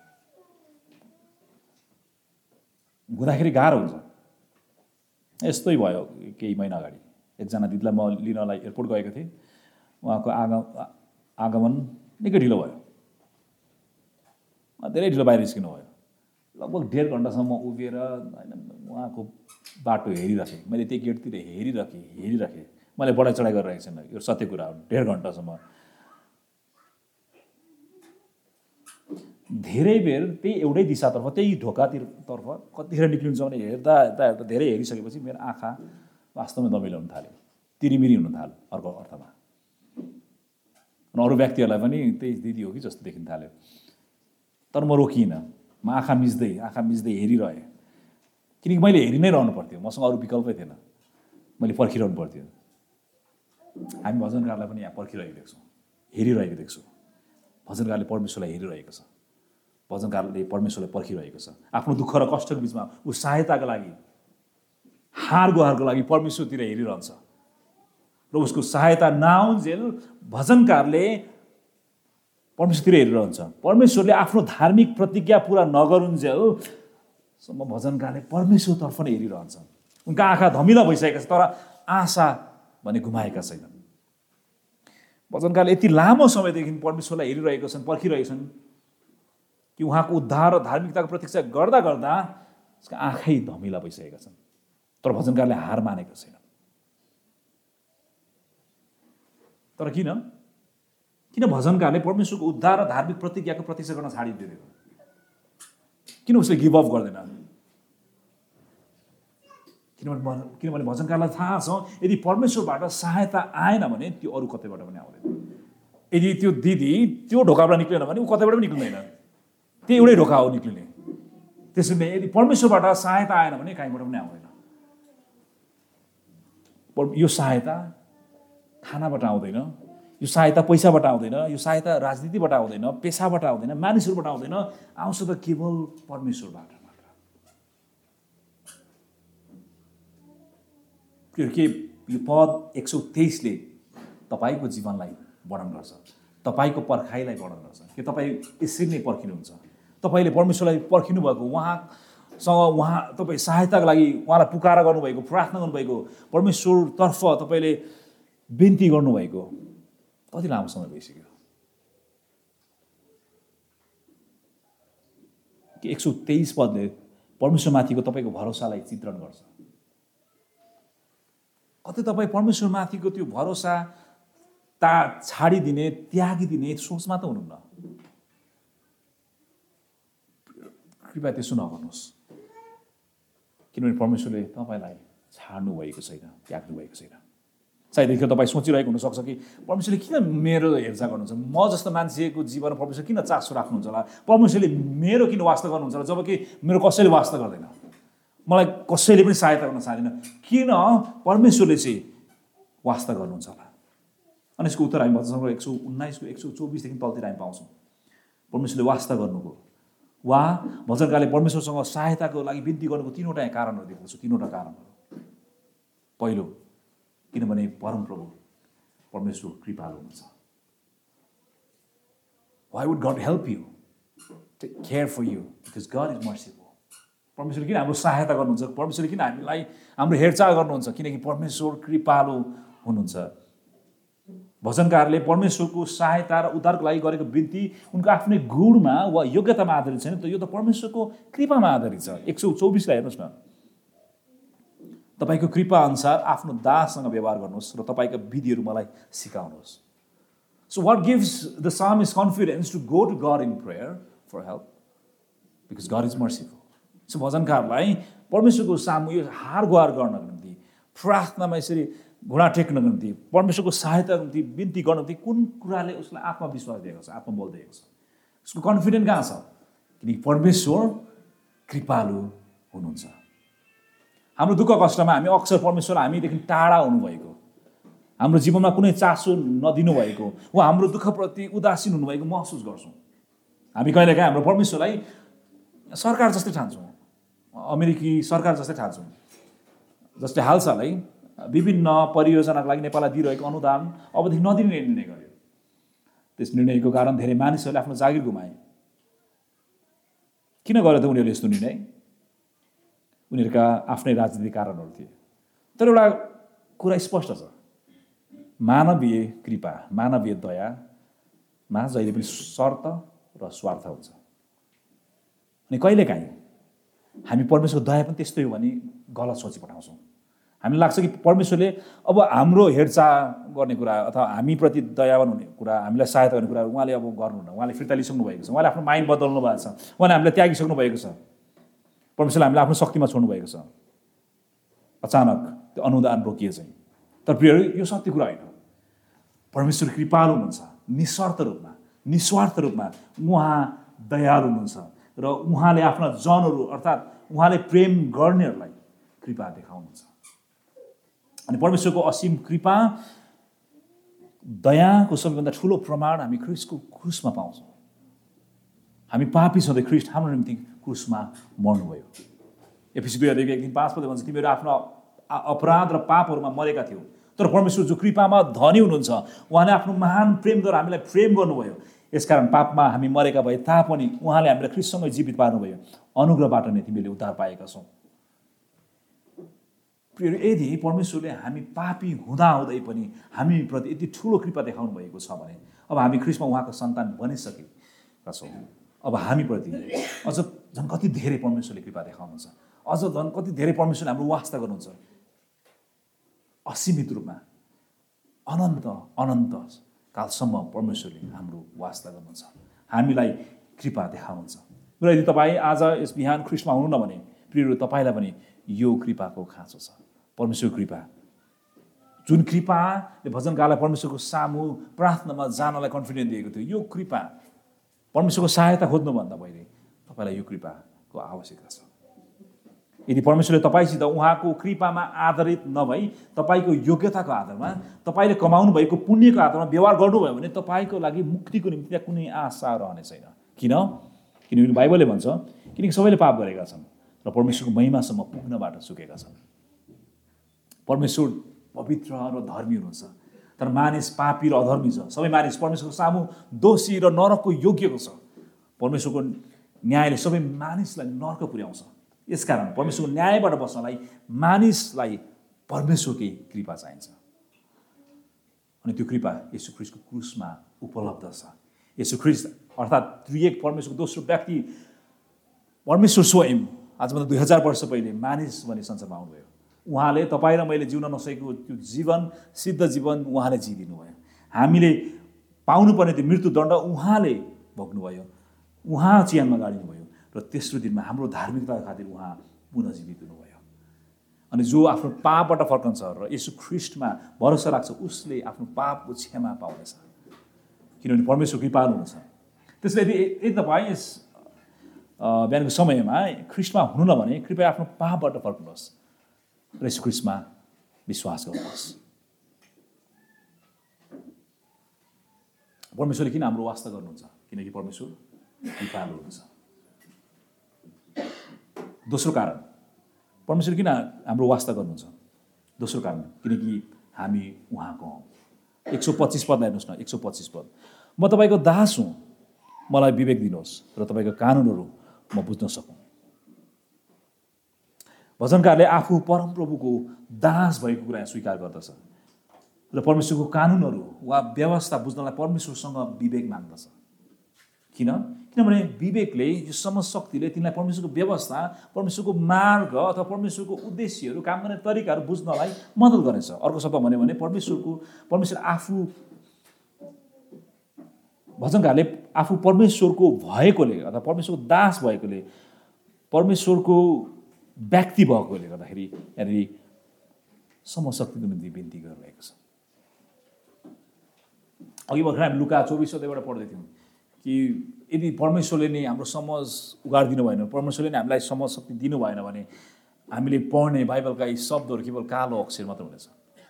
हुँदाखेरि गाह्रो हुन्छ। यस्तै भयो केही महिना अगाडि एकजना दिदीलाई म लिनलाई एयरपोर्ट गएको थिएँ। उहाँको आगम आगमन निकै ढिलो भयो, धेरै ढिलो बाहिर निस्किनु भयो। लगभग डेढ घन्टासम्म उभिएर होइन उहाँको बाटो हेरिराखेँ, मैले त्यही गेटतिर हेरिराखेँ हेरिराखेँ मैले बढाइ चढाइ गरिरहेको छैन, यो सत्य कुरा हो। डेढ घन्टासम्म धेरै बेर त्यही एउटै दिशातर्फ, त्यही ढोकातिरतर्फ कतिखेर निक्लिन्छ भने हेर्दा हेर्दा हेर्दा धेरै हेरिसकेपछि मेरो आँखा वास्तवमा दमिलो हुन थाल्यो, तिरिमिरी हुन थाल्यो अर्को अर्थमा। अनि अरू व्यक्तिहरूलाई पनि त्यही दिदी हो कि जस्तो देखिन थाल्यो। तर म रोकिनँ, म आँखा मिच्दै आँखा मिच्दै हेरिरहेँ, किनकि मैले हेरि नै रहनु पर्थ्यो, मसँग अरू विकल्पै थिएन, मैले पर्खिरहनु पर्थ्यो। हामी भजनकारलाई पनि यहाँ पर्खिरहेको देख्छौँ, हेरिरहेको देख्छौँ। भजनकारले परमेश्वरलाई हेरिरहेको छ, भजनकारले परमेश्वरलाई पर्खिरहेको छ। आफ्नो दुःख र कष्टको बिचमा ऊ सहायताको लागि, हार गुहारको लागि परमेश्वरतिर हेरिरहन्छ र उसको सहायता नआउन्जेल भजनकारले परमेश्वरतिर हेरिरहन्छ। परमेश्वरले आफ्नो धार्मिक प्रतिज्ञा पुरा नगरुन्जेलसम्म भजनकारले परमेश्वरतर्फ नै हेरिरहन्छ। उनका आँखा धमिला भइसकेका छ तर आशा भने गुमाएका छैनन्। भजनकारले यति लामो समयदेखि परमेश्वरलाई हेरिरहेका छन्, पर्खिरहेका छन् कि उहाँको उद्धार र धार्मिकताको प्रतीक्षा गर्दा गर्दा उसका आँखै धमिला भइसकेका छन्। तर भजनकारले हार मानेका छैनन्। तर किन किन भजनकारले परमेश्वरको उद्धार र धार्मिक प्रतिज्ञाको प्रतीक्षा गर्न छाडिदियो? किन उसले गिभ अप गर्दैन? किनभने किनभने भजनकारलाई थाहा छ यदि परमेश्वरबाट सहायता आएन भने त्यो अरू कतैबाट पनि आउँदैन। यदि त्यो दिदी त्यो ढोकाबाट निक्लेन भने ऊ कतैबाट पनि निक्लिँदैन, त्यो एउटै ढोका हो निक्लिने। त्यसैले यदि परमेश्वरबाट सहायता आएन भने कहीँबाट पनि आउँदैन। यो सहायता खानाबाट आउँदैन, यो सहायता पैसाबाट आउँदैन, यो सहायता राजनीतिबाट आउँदैन, पेसाबाट आउँदैन, मानिसहरूबाट आउँदैन, आउँछ त केवल परमेश्वरबाट मात्र। किनकि यो पद एक सौ तेइसले तपाईँको जीवनलाई वर्णन गर्छ, तपाईँको पर्खाइलाई वर्णन गर्छ कि तपाईँ यसरी नै पर्खिनुहुन्छ। तपाईँले परमेश्वरलाई पर्खिनु भएको, उहाँसँग उहाँ तपाईँ सहायताको लागि उहाँलाई पुकारा गर्नुभएको, प्रार्थना गर्नुभएको, परमेश्वरतर्फ तपाईँले बिन्ती गर्नुभएको कति लामो समय भइसक्यो कि एक सौ तेइस पदले परमेश्वरमाथिको तपाईँको भरोसालाई चित्रण गर्छ। कतै तपाईँ परमेश्वरमाथिको त्यो भरोसा ता छाडिदिने, त्यागिदिने सोचमा त हुनुहुन्न। कृपया त्यसो नगर्नुहोस्, किनभने परमेश्वरले तपाईँलाई छाड्नु भएको छैन, त्याग्नु भएको छैन। सायद तपाईँ सोचिरहेको हुनसक्छ कि परमेश्वरले किन मेरो हेरचाह गर्नुहुन्छ, म जस्तो मान्छेको जीवनमा परमेश्वर किन चासो राख्नुहुन्छ होला, परमेश्वरले मेरो किन वास्ता गर्नुहुन्छ होला, जबकि मेरो कसैले वास्ता गर्दैन, मलाई कसैले पनि सहायता गर्न चाहँदैन, किन परमेश्वरले चाहिँ वास्ता गर्नुहुन्छ होला? अनि यसको उत्तर हामी भजन एक सौ उन्नाइसको एक सौ चौबिसदेखि तलतिर हामी पाउँछौँ। परमेश्वरले वास्ता गर्नुको वा भजनकारले परमेश्वरसँग सहायताको लागि बिन्ती गर्नुको तीनवटा कारणहरू देख्दछु। तीनवटा कारणहरू। पहिलो, किनभने परमप्रभु परमेश्वर कृपालु हुनुहुन्छ। Why would God help you? Take care for you because God is merciful. परमेश्वरले किन हाम्रो सहायता गर्नुहुन्छ, परमेश्वरले किन हामीलाई हाम्रो हेरचाह गर्नुहुन्छ, किनकि परमेश्वर कृपालु हुनुहुन्छ। भजनकारले परमेश्वरको सहायता र उद्धारको लागि गरेको बिन्ती उनको आफ्नै गुणमा वा योग्यतामा आधारित छैन, त यो त परमेश्वरको कृपामा आधारित छ। एक सौ चौबिसलाई हेर्नुहोस् न, तपाईँको कृपा अनुसार आफ्नो दाससँग व्यवहार गर्नुहोस् र तपाईँका विधिहरू मलाई सिकाउनुहोस्। So what gives the psalmist confidence to go to God in prayer for help? Because God is merciful. So भजनकारलाई परमेश्वरको सामु यो हार गुहार गर्नको निम्ति, प्रार्थनामा यसरी घुँडा टेक्नको निम्ति, परमेश्वरको सहायताको निम्ति बिन्ती गर्नको निम्ति कुन कुराले उसलाई आत्मविश्वास दिएको छ, आत्मबल दिएको छ? उसको कन्फिडेन्ट कहाँ छ? किनकि परमेश्वर कृपालु हुनुहुन्छ। हाम्रो दुःख कष्टमा हामी अक्सर परमेश्वर हामीदेखि टाढा हुनुभएको, हाम्रो जीवनमा कुनै चासो नदिनु भएको वा हाम्रो दुःखप्रति उदासीन हुनुभएको महसुस गर्छौँ। हामी कहिलेकाहीँ हाम्रो परमेश्वरलाई सरकार जस्तै ठान्छौँ, अमेरिकी सरकार जस्तै ठान्छौँ, जसले हालसालै विभिन्न परियोजनाको लागि नेपाललाई दिइरहेको अनुदान अबदेखि नदिने निर्णय गर्यो। त्यस निर्णयको कारण धेरै मानिसहरूले आफ्नो जागिर गुमाए। किन गर्यो त उनीहरूले यस्तो निर्णय? उनीहरूका आफ्नै राजनीतिक कारणहरू थिए। तर एउटा कुरा स्पष्ट छ, मानवीय कृपा, मानवीय दयामा जहिले पनि शर्त र स्वार्थ हुन्छ। अनि कहिलेकाहीँ हामी परमेश्वरको दया पनि त्यस्तै हो भने गलत सोची पठाउँछौँ। हामीलाई लाग्छ कि परमेश्वरले अब हाम्रो हेरचाह गर्ने कुरा अथवा हामीप्रति दयावान हुने कुरा, हामीलाई सहायता गर्ने कुरा उहाँले अब गर्नुहुन्न, उहाँले फिर्ता लिइसक्नु भएको छ, उहाँले आफ्नो माइन्ड बदल्नु भएको छ, उहाँले हामीलाई त्यागिसक्नु भएको छ, परमेश्वरले हामीलाई आफ्नो शक्तिमा छोड्नु भएको छ। अचानक त्यो अनुदान रोकिए चाहिँ। तर प्रियहरू, यो सत्य कुरा होइन। परमेश्वर कृपालु हुनुहुन्छ, निस्वार्थ रूपमा, निस्वार्थ रूपमा उहाँ दयालु हुनुहुन्छ र उहाँले आफ्ना जनहरू अर्थात् उहाँले प्रेम गर्नेहरूलाई कृपा देखाउनुहुन्छ। अनि परमेश्वरको असीम कृपा दयाको सबैभन्दा ठुलो प्रमाण हामी ख्रिस्टको क्रुसमा पाउँछौँ। हामी पापी छँदै ख्रिस्ट हाम्रो निम्ति क्रुसमा मर्नुभयो। एफिसी दुई अध्यायको एक दिन पाँच पद भन्छ, तिमीहरू आफ्नो अपराध र पापहरूमा मरेका थियौ, तर परमेश्वर जो कृपामा धनी हुनुहुन्छ उहाँले आफ्नो महान प्रेमद्वारा हामीलाई प्रेम गर्नुभयो। यसकारण पापमा हामी मरेका भए तापनि उहाँले हामीलाई ख्रिस्टसँगै जीवित पार्नुभयो। अनुग्रहबाट नै तिमीले उद्धार पाएका छौ। यदि परमेश्वरले हामी पापी हुँदाहुँदै पनि हामीप्रति यति ठुलो कृपा देखाउनु भएको छ भने अब हामी ख्रिस्टमा उहाँको सन्तान बनिसकेका छौँ। अब हामीप्रति अझ झन् कति धेरै परमेश्वरले कृपा देखाउनुहुन्छ, अझ झन् कति धेरै परमेश्वरले हाम्रो वास्ता गर्नुहुन्छ। असीमित रूपमा अनन्त अनन्त कालसम्म परमेश्वरले हाम्रो वास्ता गर्नुहुन्छ, हामीलाई कृपा देखाउनुहुन्छ। र यदि तपाईँ आज यस बिहान ख्रिस्टमा हुनुहुन्न भने प्रियहरू, तपाईँलाई पनि यो कृपाको खाँचो छ। परमेश्वरको कृपा, जुन कृपाले भजनकारलाई परमेश्वरको सामु प्रार्थनामा जानलाई कन्फिडेन्स दिएको थियो, यो कृपा परमेश्वरको सहायता खोज्नुभन्दा पहिले तपाईँलाई यो कृपाको आवश्यकता छ। यदि परमेश्वरले तपाईँसित उहाँको कृपामा आधारित नभई तपाईँको योग्यताको आधारमा, तपाईँले कमाउनु भएको पुण्यको आधारमा व्यवहार गर्नुभयो भने तपाईँको लागि मुक्तिको निम्ति त्यहाँ कुनै आशा रहने छैन। किन? किनभने बाइबलले भन्छ, किनकि सबैले पाप गरेका छन् र परमेश्वरको महिमासम्म पुग्नबाट चुकेका छन्। परमेश्वर पवित्र र धर्मी हुनुहुन्छ, तर मानिस पापी र अधर्मी छ। सबै मानिस परमेश्वरको सामु दोषी र नरकको योग्यको छ। परमेश्वरको न्यायले सबै मानिसलाई नरक पुर्याउँछ। यसकारण परमेश्वरको न्यायबाट बस्नलाई मानिसलाई परमेश्वरकै कृपा चाहिन्छ। अनि त्यो कृपा येशू ख्रिस्टको क्रुसमा उपलब्ध छ। येशू ख्रिस्ट अर्थात् त्रिएक परमेश्वरको दोस्रो व्यक्ति परमेश्वर स्वयं आजभन्दा दुई हजार वर्ष पहिले मानिस भन्ने संसारमा आउनुभयो। उहाँले तपाईँ र मैले जिउन नसकेको त्यो जीवन, सिद्ध जीवन उहाँले जिदिनु भयो। हामीले पाउनुपर्ने त्यो मृत्युदण्ड उहाँले भोग्नुभयो, उहाँ चिहानमा गाडिनुभयो र तेस्रो दिनमा हाम्रो धार्मिकताको खातिर उहाँ पुनः जीवित हुनुभयो। अनि जो आफ्नो पापबाट फर्कन्छ र येशू ख्रिस्टमा भरोसा राख्छ उसले आफ्नो पापको क्षमा पाउनेछ, किनभने परमेश्वर कृपालु हुनुहुन्छ। त्यसले यदि यदि तपाईँ यस बिहानको समयमा ख्रिस्टमा हुनु न भने कृपया आफ्नो पापबाट फर्क्नुहोस् र येशू ख्रिस्टमा विश्वास गर्नुहोस्। परमेश्वरले किन हाम्रो वास्ता गर्नुहुन्छ? किनकि परमेश्वर कृपालु हुनुहुन्छ। दोस्रो कारण, परमेश्वर किन हाम्रो वास्ता गर्नुहुन्छ? दोस्रो कारण, किनकि हामी उहाँको हौँ। एक सौ पच्चिस पद हेर्नुहोस् न, एक सौ पच्चिस पद, म तपाईँको दास हुँ, मलाई विवेक दिनुहोस् र तपाईँको कानुनहरू म बुझ्न सकौँ। भजनकारले आफू परमप्रभुको दास भएको कुरा स्वीकार गर्दछ र परमेश्वरको कानुनहरू वा व्यवस्था बुझ्नलाई परमेश्वरसँग विवेक माग्दछ। किन? किनभने विवेकले, यो समशक्तिले तिमीलाई परमेश्वरको व्यवस्था, परमेश्वरको मार्ग अथवा परमेश्वरको उद्देश्यहरू, काम गर्ने तरिकाहरू बुझ्नलाई मद्दत गर्नेछ। अर्को शब्द भन्यो भने परमेश्वरको परमेश्वर आफू, भजनकारले आफू परमेश्वरको भएकोले अथवा परमेश्वरको दास भएकोले, परमेश्वरको व्यक्ति भएकोले गर्दाखेरि यहाँनिर समशक्तिको निम्ति बिन्ती गरिरहेको छ। अघि भर्खर हामी लुका चौबिस अध्यायबाट पढ्दै थियौँ कि यदि परमेश्वरले नै हाम्रो समझ उगाडिदिनु भएन, परमेश्वरले नै हामीलाई समशक्ति दिनु भएन भने हामीले पढ्ने बाइबलका यी शब्दहरू केवल कालो अक्षर मात्र हुनेछ,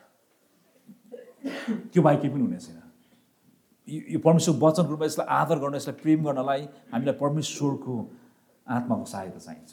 त्यो बाहेक केही पनि हुने छैन। यो परमेश्वर वचनको रूपमा यसलाई आदर गर्न, यसलाई प्रेम गर्नलाई हामीलाई परमेश्वरको आत्माको सहायता चाहिन्छ।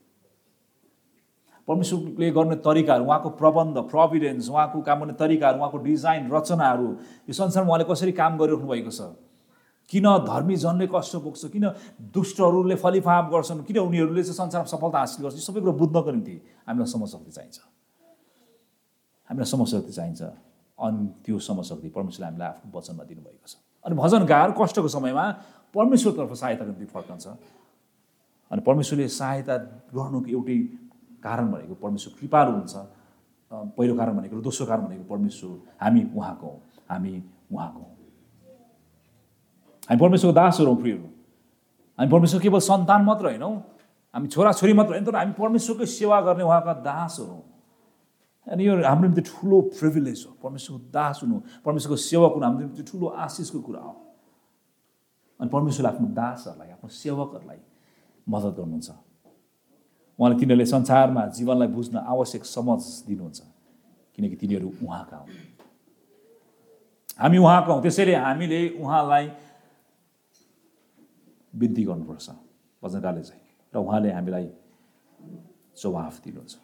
परमेश्वरले गर्ने तरिकाहरू, उहाँको प्रबन्ध, प्रोभिडेन्स, उहाँको काम गर्ने तरिकाहरू, उहाँको डिजाइन, रचनाहरू, यो संसारमा उहाँले कसरी काम गरिराख्नु भएको छ, किन धर्मी जनले कष्ट भोग्छ, किन दुष्टहरूले फलिफाप गर्छन्, किन उनीहरूले चाहिँ संसारमा सफलता हासिल गर्छ, सबै कुरो बुझ्नको निम्ति हामीलाई समशक्ति चाहिन्छ। हामीलाई समशक्ति चाहिन्छ। अनि त्यो समशक्ति परमेश्वरले हामीलाई आफ्नो वचनमा दिनुभएको छ। अनि भजनकार कष्टको समयमा परमेश्वरतर्फ सहायताको निम्ति फर्कन्छ अनि परमेश्वरले सहायता गर्नुको एउटै कारण भनेको परमेश्वर कृपालु हुन्छ, पहिलो कारण भनेको। दोस्रो कारण भनेको परमेश्वर हामी उहाँको हौँ, हामी उहाँको हौँ। हामी परमेश्वरको दासहरू हौँ प्रियहरू। हामी परमेश्वर केवल सन्तान मात्र होइनौँ, हामी छोराछोरी मात्र होइन, तर हामी परमेश्वरको सेवा गर्ने उहाँका दासहरू हौँ। अनि यो हाम्रो निम्ति ठुलो प्रिभिलेज हो। परमेश्वरको दास हुनु, परमेश्वरको सेवक हुनु हाम्रो निम्ति ठुलो आशिषको कुरा हो। अनि परमेश्वरले आफ्नो दासहरूलाई, आफ्नो सेवकहरूलाई मद्दत गर्नुहुन्छ। उहाँले तिनीहरूले संसारमा जीवनलाई बुझ्न आवश्यक समझ दिनुहुन्छ, किनकि तिनीहरू उहाँका हुन्, हामी उहाँका हौँ। त्यसैले हामीले उहाँलाई बिन्ती गर्नुपर्छ वचनकारले चाहिँ, र उहाँले हामीलाई जवाफ दिनुहुन्छ।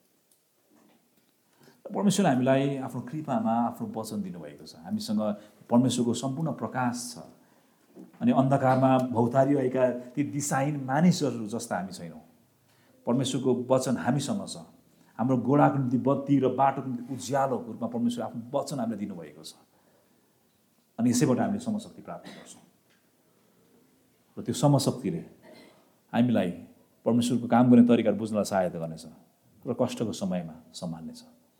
परमेश्वरले हामीलाई आफ्नो कृपामा आफ्नो वचन दिनुभएको छ। हामीसँग परमेश्वरको सम्पूर्ण प्रकाश छ। अनि अन्धकारमा भौतारिरहेका ती दिशाहीन मानिसहरू जस्ता हामी छैनौँ। परमेश्वरको वचन हामीसँग छ। हाम्रो गोडाको निम्ति बत्ती र बाटोको निम्ति उज्यालोको रूपमा परमेश्वर आफ्नो वचन हामीलाई दिनुभएको छ। अनि यसैबाट हामीले समशक्ति प्राप्त गर्छौँ, र त्यो समशक्तिले हामीलाई परमेश्वरको काम गर्ने तरिकाहरू बुझ्नलाई सहायता गर्नेछ र कष्टको समयमा सम्हाल्नेछ।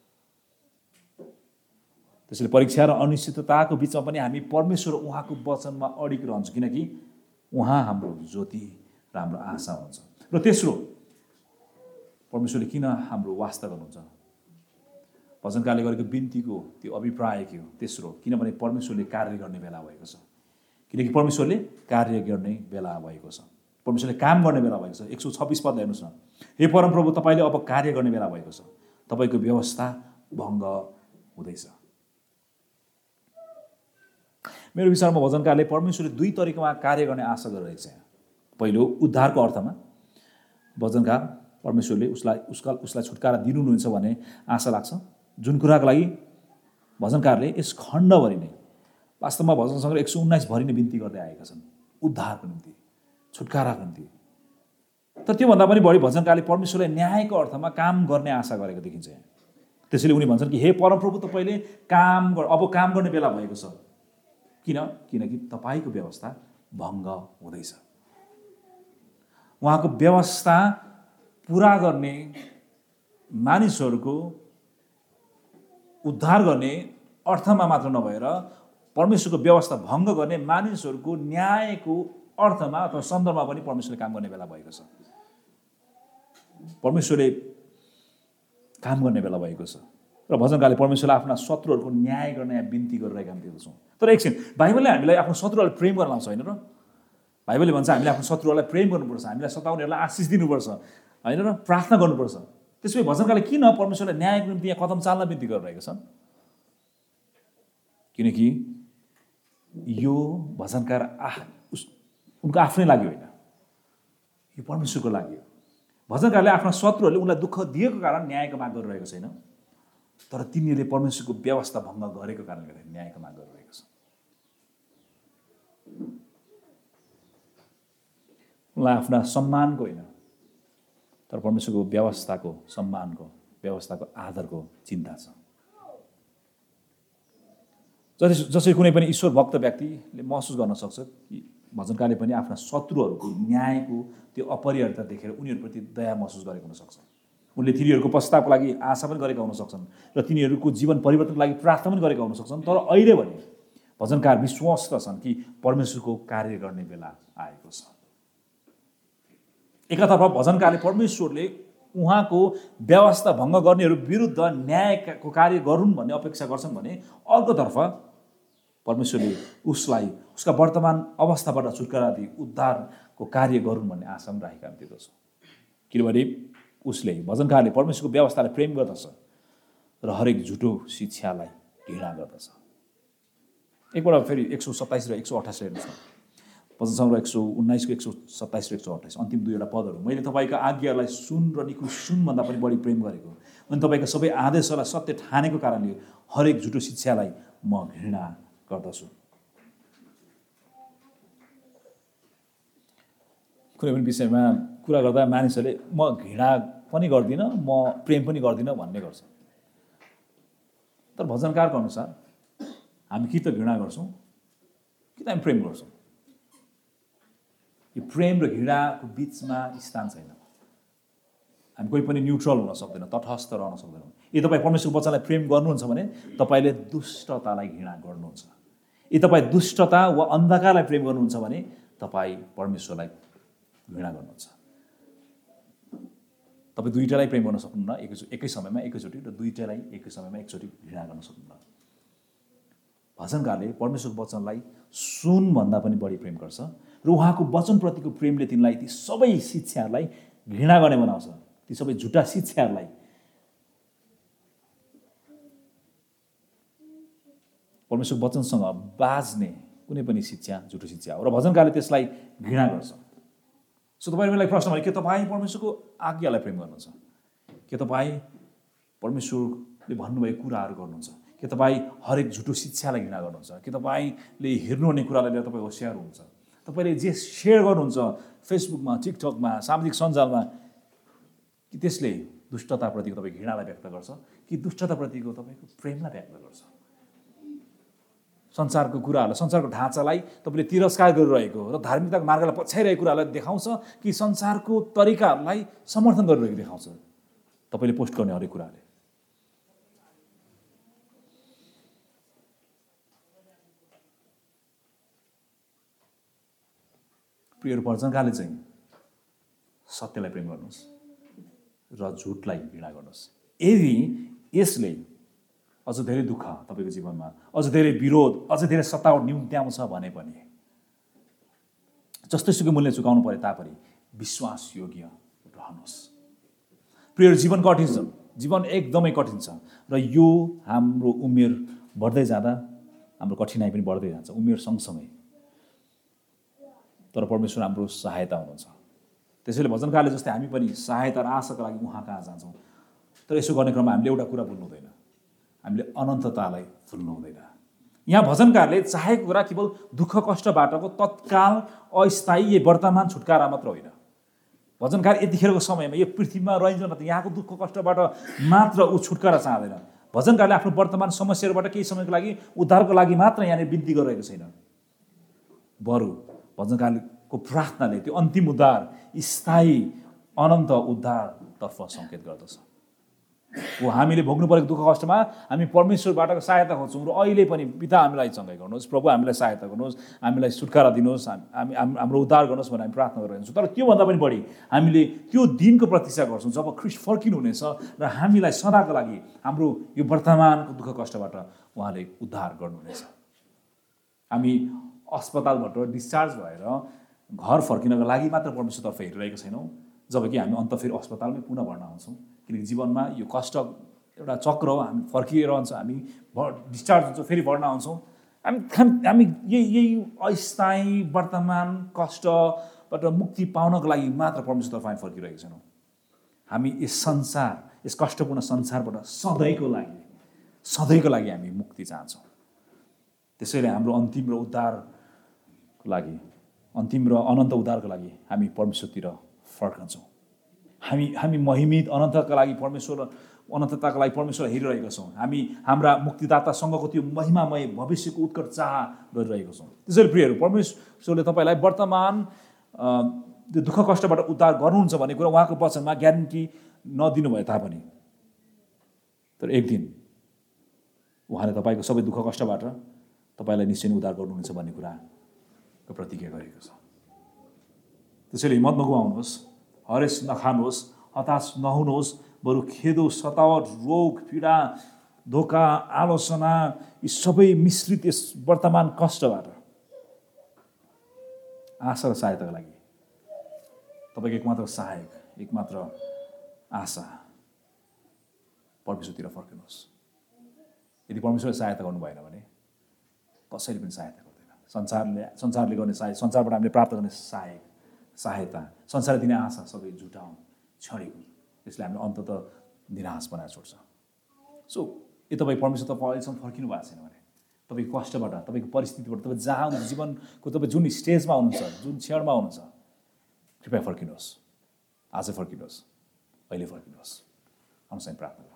त्यसैले परीक्षा र अनिश्चितताको बिचमा पनि हामी परमेश्वर उहाँको वचनमा अडिग रहन्छौँ, किनकि उहाँ हाम्रो ज्योति र हाम्रो आशा हुन्छ। र तेस्रो, परमेश्वरले किन हाम्रो वास्ता गर्नुहुन्छ? भजनकारले गरेको बिन्तीको त्यो अभिप्राय के हो? तेस्रो, किनभने परमेश्वरले कार्य गर्ने बेला भएको छ। किनकि परमेश्वरले कार्य गर्ने बेला भएको छ, परमेश्वरले काम गर्ने बेला भएको छ। एक सौ छब्बिस पद हेर्नुहोस् न। हे परमप्रभु, तपाईँले अब कार्य गर्ने बेला भएको छ, तपाईँको व्यवस्था भङ्ग हुँदैछ। मेरो विचारमा भजनकारले परमेश्वरले दुई तरिकामा कार्य गर्ने आशा गरिरहेको छ। पहिलो, उद्धारको अर्थमा भजनकार परमेश्वरले उसलाई उसका उसलाई छुटकारा दिनुहुनेछ भन्ने आशा लाग्छ, जुन कुराको लागि भजनकारले यस खण्डभरि नै, वास्तवमा भजन सङ्ग्रह एक सौ उन्नाइस भरि नै बिन्ती गर्दै आएका छन्, उद्धारको निम्ति, छुटकाराको निम्ति। तर त्योभन्दा पनि बढी भजनकारले परमेश्वरले न्यायको अर्थमा काम गर्ने आशा गरेको देखिन्छ। त्यसैले उनी भन्छन् कि हे परमप्रभु, तपाईँले काम गर अब काम गर्ने बेला भएको छ। किन? किनकि तपाईँको व्यवस्था भङ्ग हुँदैछ। उहाँको व्यवस्था पुरा गर्ने मानिसहरूको उद्धार गर्ने अर्थमा मात्र नभएर परमेश्वरको व्यवस्था भङ्ग गर्ने मानिसहरूको न्यायको अर्थमा अथवा सन्दर्भमा पनि परमेश्वरले काम गर्ने बेला भएको छ। परमेश्वरले काम गर्ने बेला भएको छ र भजनकारले परमेश्वरले आफ्ना शत्रुहरूको न्याय गर्ने बिन्ती गरिरहेका हामी देख्छौँ। तर एकछिन, बाइबलले हामीलाई आफ्नो शत्रुहरूलाई प्रेम गर्न लाउँछ, होइन र? बाइबलले भन्छ हामीले आफ्नो शत्रुहरूलाई प्रेम गर्नुपर्छ, हामीलाई सताउनेहरूलाई आशिष दिनुपर्छ, होइन र? प्रार्थना गर्नुपर्छ। त्यसपछि भजनकारले किन परमेश्वरलाई न्यायको निम्ति यहाँ कदम चाल्न बिन्ती गरिरहेका छन्? किनकि यो भजनकार आह उस उनको आफ्नै लागि होइन, यो परमेश्वरको लागि हो। भजनकारले आफ्ना शत्रुहरूले उनलाई दुःख दिएको कारण न्यायको माग गरिरहेको छैन, तर तिनीहरूले परमेश्वरको व्यवस्था भङ्ग गरेको कारणले गर्दा न्यायको माग गरिरहेको छ। उनलाई आफ्ना सम्मानको होइन, तर परमेश्वरको व्यवस्थाको सम्मानको, व्यवस्थाको आदरको चिन्ता छ। जसरी जसरी कुनै पनि ईश्वर भक्त व्यक्तिले महसुस गर्न सक्छ कि भजनकारले पनि आफ्ना शत्रुहरूको न्यायको त्यो अपरिहार्यता देखेर उनीहरूप्रति दया महसुस गरेको हुनसक्छ। उनले तिनीहरूको पश्चातापको लागि आशा पनि गरेका हुन सक्छन् र तिनीहरूको जीवन परिवर्तनको लागि प्रार्थना पनि गरेका हुन सक्छन्। तर अहिले भने भजनकार विश्वस्त छन् कि परमेश्वरको कार्य गर्ने बेला आएको छ। एकातर्फ भजनकारले परमेश्वरले उहाँको व्यवस्था भङ्ग गर्नेहरू विरुद्ध न्यायको कार्य गरून् भन्ने अपेक्षा गर्छन् भने अर्कोतर्फ परमेश्वरले उसलाई उसका वर्तमान अवस्थाबाट छुटकारा दिई उद्धारको कार्य गरून् भन्ने आशा पनि राखेका हामी देख्दछौँ। किनभने उसले, भजनकारले परमेश्वरको व्यवस्थालाई प्रेम गर्दछ र हरेक झुटो शिक्षालाई घृणा गर्दछ। एकपल्ट फेरि एक सौ सत्ताइस र एक सौ अठाइस हेर्नुहोस् न। भजन सङ्ग्रह एक सौ उन्नाइसको एक सौ सत्ताइस र एक सौ अठाइस अन्तिम दुईवटा पदहरू। मैले तपाईँका आज्ञाहरूलाई सुन र निकुल सुनभन्दा पनि बढी प्रेम गरेको, अनि तपाईँका सबै आदेशहरूलाई सत्य ठानेको कारणले हरेक झुटो शिक्षालाई म घृणा गर्दछु। कुनै पनि विषयमा कुरा गर्दा मानिसहरूले म घृणा पनि गर्दिनँ, म प्रेम पनि गर्दिनँ भन्ने गर्छ। तर भजनकारको अनुसार हामी कि त घृणा गर्छौँ कि त हामी प्रेम गर्छौँ। यो प्रेम र घृणाको बिचमा स्थान छैन। हामी कोही पनि न्युट्रल हुन सक्दैन, तटस्थ रहन सक्दैनौँ। यदि तपाईँ परमेश्वरको वचनलाई प्रेम गर्नुहुन्छ भने तपाईँले दुष्टतालाई घृणा गर्नुहुन्छ। यदि तपाईँ दुष्टता वा अन्धकारलाई प्रेम गर्नुहुन्छ भने तपाईँ परमेश्वरलाई घृणा गर्नुहुन्छ। तपाईँ दुईटालाई प्रेम गर्न सक्नुहुन्न एकै एकै समयमा एकैचोटि, र दुईटालाई एकै समयमा एकचोटि घृणा गर्न सक्नुहुन्न। भजनकारले परमेश्वरको वचनलाई सुनभन्दा पनि बढी प्रेम गर्छ र उहाँको वचनप्रतिको प्रेमले तिनलाई ती सबै शिक्षाहरूलाई घृणा गर्ने बनाउँछ, ती सबै झुटा शिक्षाहरूलाई। परमेश्वरको वचनसँग बाज्ने कुनै पनि शिक्षा झुटो शिक्षा हो र भजनकारले त्यसलाई घृणा गर्छ। सो तपाईँले मलाई प्रश्न भने के तपाईँ परमेश्वरको आज्ञालाई प्रेम गर्नुहुन्छ? के तपाईँ परमेश्वरले भन्नुभएको कुराहरू गर्नुहुन्छ? के तपाईँ हरेक झुटो शिक्षालाई घृणा गर्नुहुन्छ? के तपाईँले हेर्नुहुने कुरालाई लिएर तपाईँ होसियार हुनुहुन्छ? तपाईँले जे सेयर गर्नुहुन्छ फेसबुकमा, टिकटकमा, सामाजिक सञ्जालमा, कि त्यसले दुष्टताप्रतिको तपाईँ घृणालाई व्यक्त गर्छ कि दुष्टताप्रतिको तपाईँको प्रेमलाई व्यक्त गर्छ? संसारको कुराहरूलाई, संसारको ढाँचालाई तपाईँले तिरस्कार गरिरहेको र धार्मिकताको मार्गलाई पछ्याइरहेको कुरालाई देखाउँछ कि संसारको तरिकाहरूलाई समर्थन गरिरहेको देखाउँछ तपाईँले पोस्ट गर्ने हरेक कुराले? प्रिय भजनकारले चाहिँ सत्यलाई प्रेम गर्नुहोस् र झुटलाई घृणा गर्नुहोस्। यदि यसले अझ धेरै दुःख तपाईँको जीवनमा, अझ धेरै विरोध, अझ धेरै सतावट निम्त्याउँछ भने पनि जस्तै सुकै मूल्य चुकाउनु परे तापनि विश्वास योग्य रहनुहोस्। प्रिय जीवन कठिन छ, जीवन एकदमै कठिन छ र यो हाम्रो उमेर बढ्दै जाँदा हाम्रो कठिनाइ पनि बढ्दै जान्छ उमेर सँगसँगै। तर परमेश्वर हाम्रो सहायता हुनुहुन्छ। त्यसैले भजनकारले जस्तै हामी पनि सहायता र आशाका लागि उहाँ कहाँ जान्छौँ। तर यसो गर्ने क्रममा हामीले एउटा कुरा भुल्नु हुँदैन, हामीले अनन्ततालाई भुल्नु हुँदैन। यहाँ भजनकारले चाहेको कुरा केवल दुःख कष्टबाटको तत्काल अस्थायी वर्तमान छुटकारा मात्र होइन। भजनकार यतिखेरको समयमा यो पृथ्वीमा रहन्छ त यहाँको दुःख कष्टबाट मात्र ऊ छुटकारा चाहँदैन। भजनकारले आफ्नो वर्तमान समस्याहरूबाट केही समयको लागि उद्धारको लागि मात्र यहाँनिर बिन्ती गरिरहेको छैन, बरु भजनकारको प्रार्थनाले त्यो अन्तिम उद्धार, स्थायी अनन्त उद्धारतर्फ सङ्केत गर्दछ। हो हामीले भोग्नु परेको दुःख कष्टमा हामी परमेश्वरबाट सहायता खोज्छौँ र अहिले पनि पिता हामीलाई सँगै गर्नुहोस्, प्रभु हामीलाई सहायता गर्नुहोस्, हामीलाई छुटकारा दिनुहोस्, हामी हाम्रो उद्धार गर्नुहोस् भनेर हामी प्रार्थना गरिरहेको छौँ। तर त्योभन्दा पनि बढी हामीले त्यो दिनको प्रतीक्षा गर्छौँ जब ख्रीष्ट फर्किनुहुनेछ र हामीलाई सदाको लागि हाम्रो यो वर्तमानको दुःख कष्टबाट उहाँले उद्धार गर्नुहुनेछ। हामी अस्पतालबाट डिस्चार्ज भएर घर फर्किनको लागि मात्र परमेश्वरतर्फ हेरिरहेका छैनौँ, जबकि हामी अन्त फेरि अस्पतालमै पुनः भर्ना हुन्छौँ। किनकि जीवनमा यो कष्ट एउटा चक्र हो, हामी फर्किएर हुन्छ, हामी डिस्चार्ज हुन्छौँ, फेरि भर्ना हुन्छौँ। हामी हामी यही यही अस्थायी वर्तमान कष्टबाट मुक्ति पाउनको लागि मात्र परमेश्वरतर्फ हामी फर्किरहेका छैनौँ। हामी यस संसार, यस कष्टपूर्ण संसारबाट सधैँको लागि सधैँको लागि हामी मुक्ति चाहन्छौँ। त्यसैले हाम्रो अन्तिम र उद्धारको लागि, अन्तिम र अनन्त उद्धारको लागि हामी परमेश्वरतिर फर्कन्छौँ। हामी हामी महिमित अनन्तका लागि परमेश्वर अनन्तताको लागि परमेश्वर हेरिरहेका छौँ। हामी हाम्रा मुक्तिदातासँगको त्यो महिमामय भविष्यको उत्कट चाह गरिरहेका छौँ। त्यसैले प्रियहरू, परमेश्वरले तपाईँलाई वर्तमान त्यो दुःख कष्टबाट उद्धार गर्नुहुन्छ भन्ने कुरा उहाँको वचनमा ग्यारेन्टी नदिनु भए तापनि, तर एक दिन उहाँले तपाईँको सबै दुःख कष्टबाट तपाईँलाई निश्चय उद्धार गर्नुहुन्छ भन्ने कुराको प्रतिज्ञा गरेको छ। त्यसैले हिम्मत नगुमाउनुहोस्, हरेस नखानुहोस्, हताश नहुनुहोस्, बरु खेदो, सतावट, रोग, पीडा, धोका, आलोचना यी सबै मिश्रित यस वर्तमान कष्टबाट आशा र सहायताको लागि तपाईँको एकमात्र सहायक, एकमात्र आशा परमेश्वरतिर फर्किनुहोस्। यदि परमेश्वरले सहायता गर्नु भएन भने कसैले पनि सहायता गर्दैन। संसारले संसारले गर्ने सहायता, संसारबाट हामीले प्राप्त गर्ने सहायक सहायता, संसारले दिने आशा सबै झुटाउँ क्षणिक, त्यसले हामीले अन्ततः निराश बनाएर छोड्छ। सो यदि तपाईँ परमेश्वरतर्फ अहिलेसम्म फर्किनु भएको छैन भने तपाईँको कष्टबाट, तपाईँको परिस्थितिबाट, तपाईँ जहाँ हुनुहुन्छ, जीवनको तपाईँ जुन स्टेजमा हुनुहुन्छ, जुन क्षणमा हुनुहुन्छ, कृपया फर्किनुहोस्। आजै फर्किनुहोस्, अहिले फर्किनुहोस्। हामी चाहिँ प्रार्थना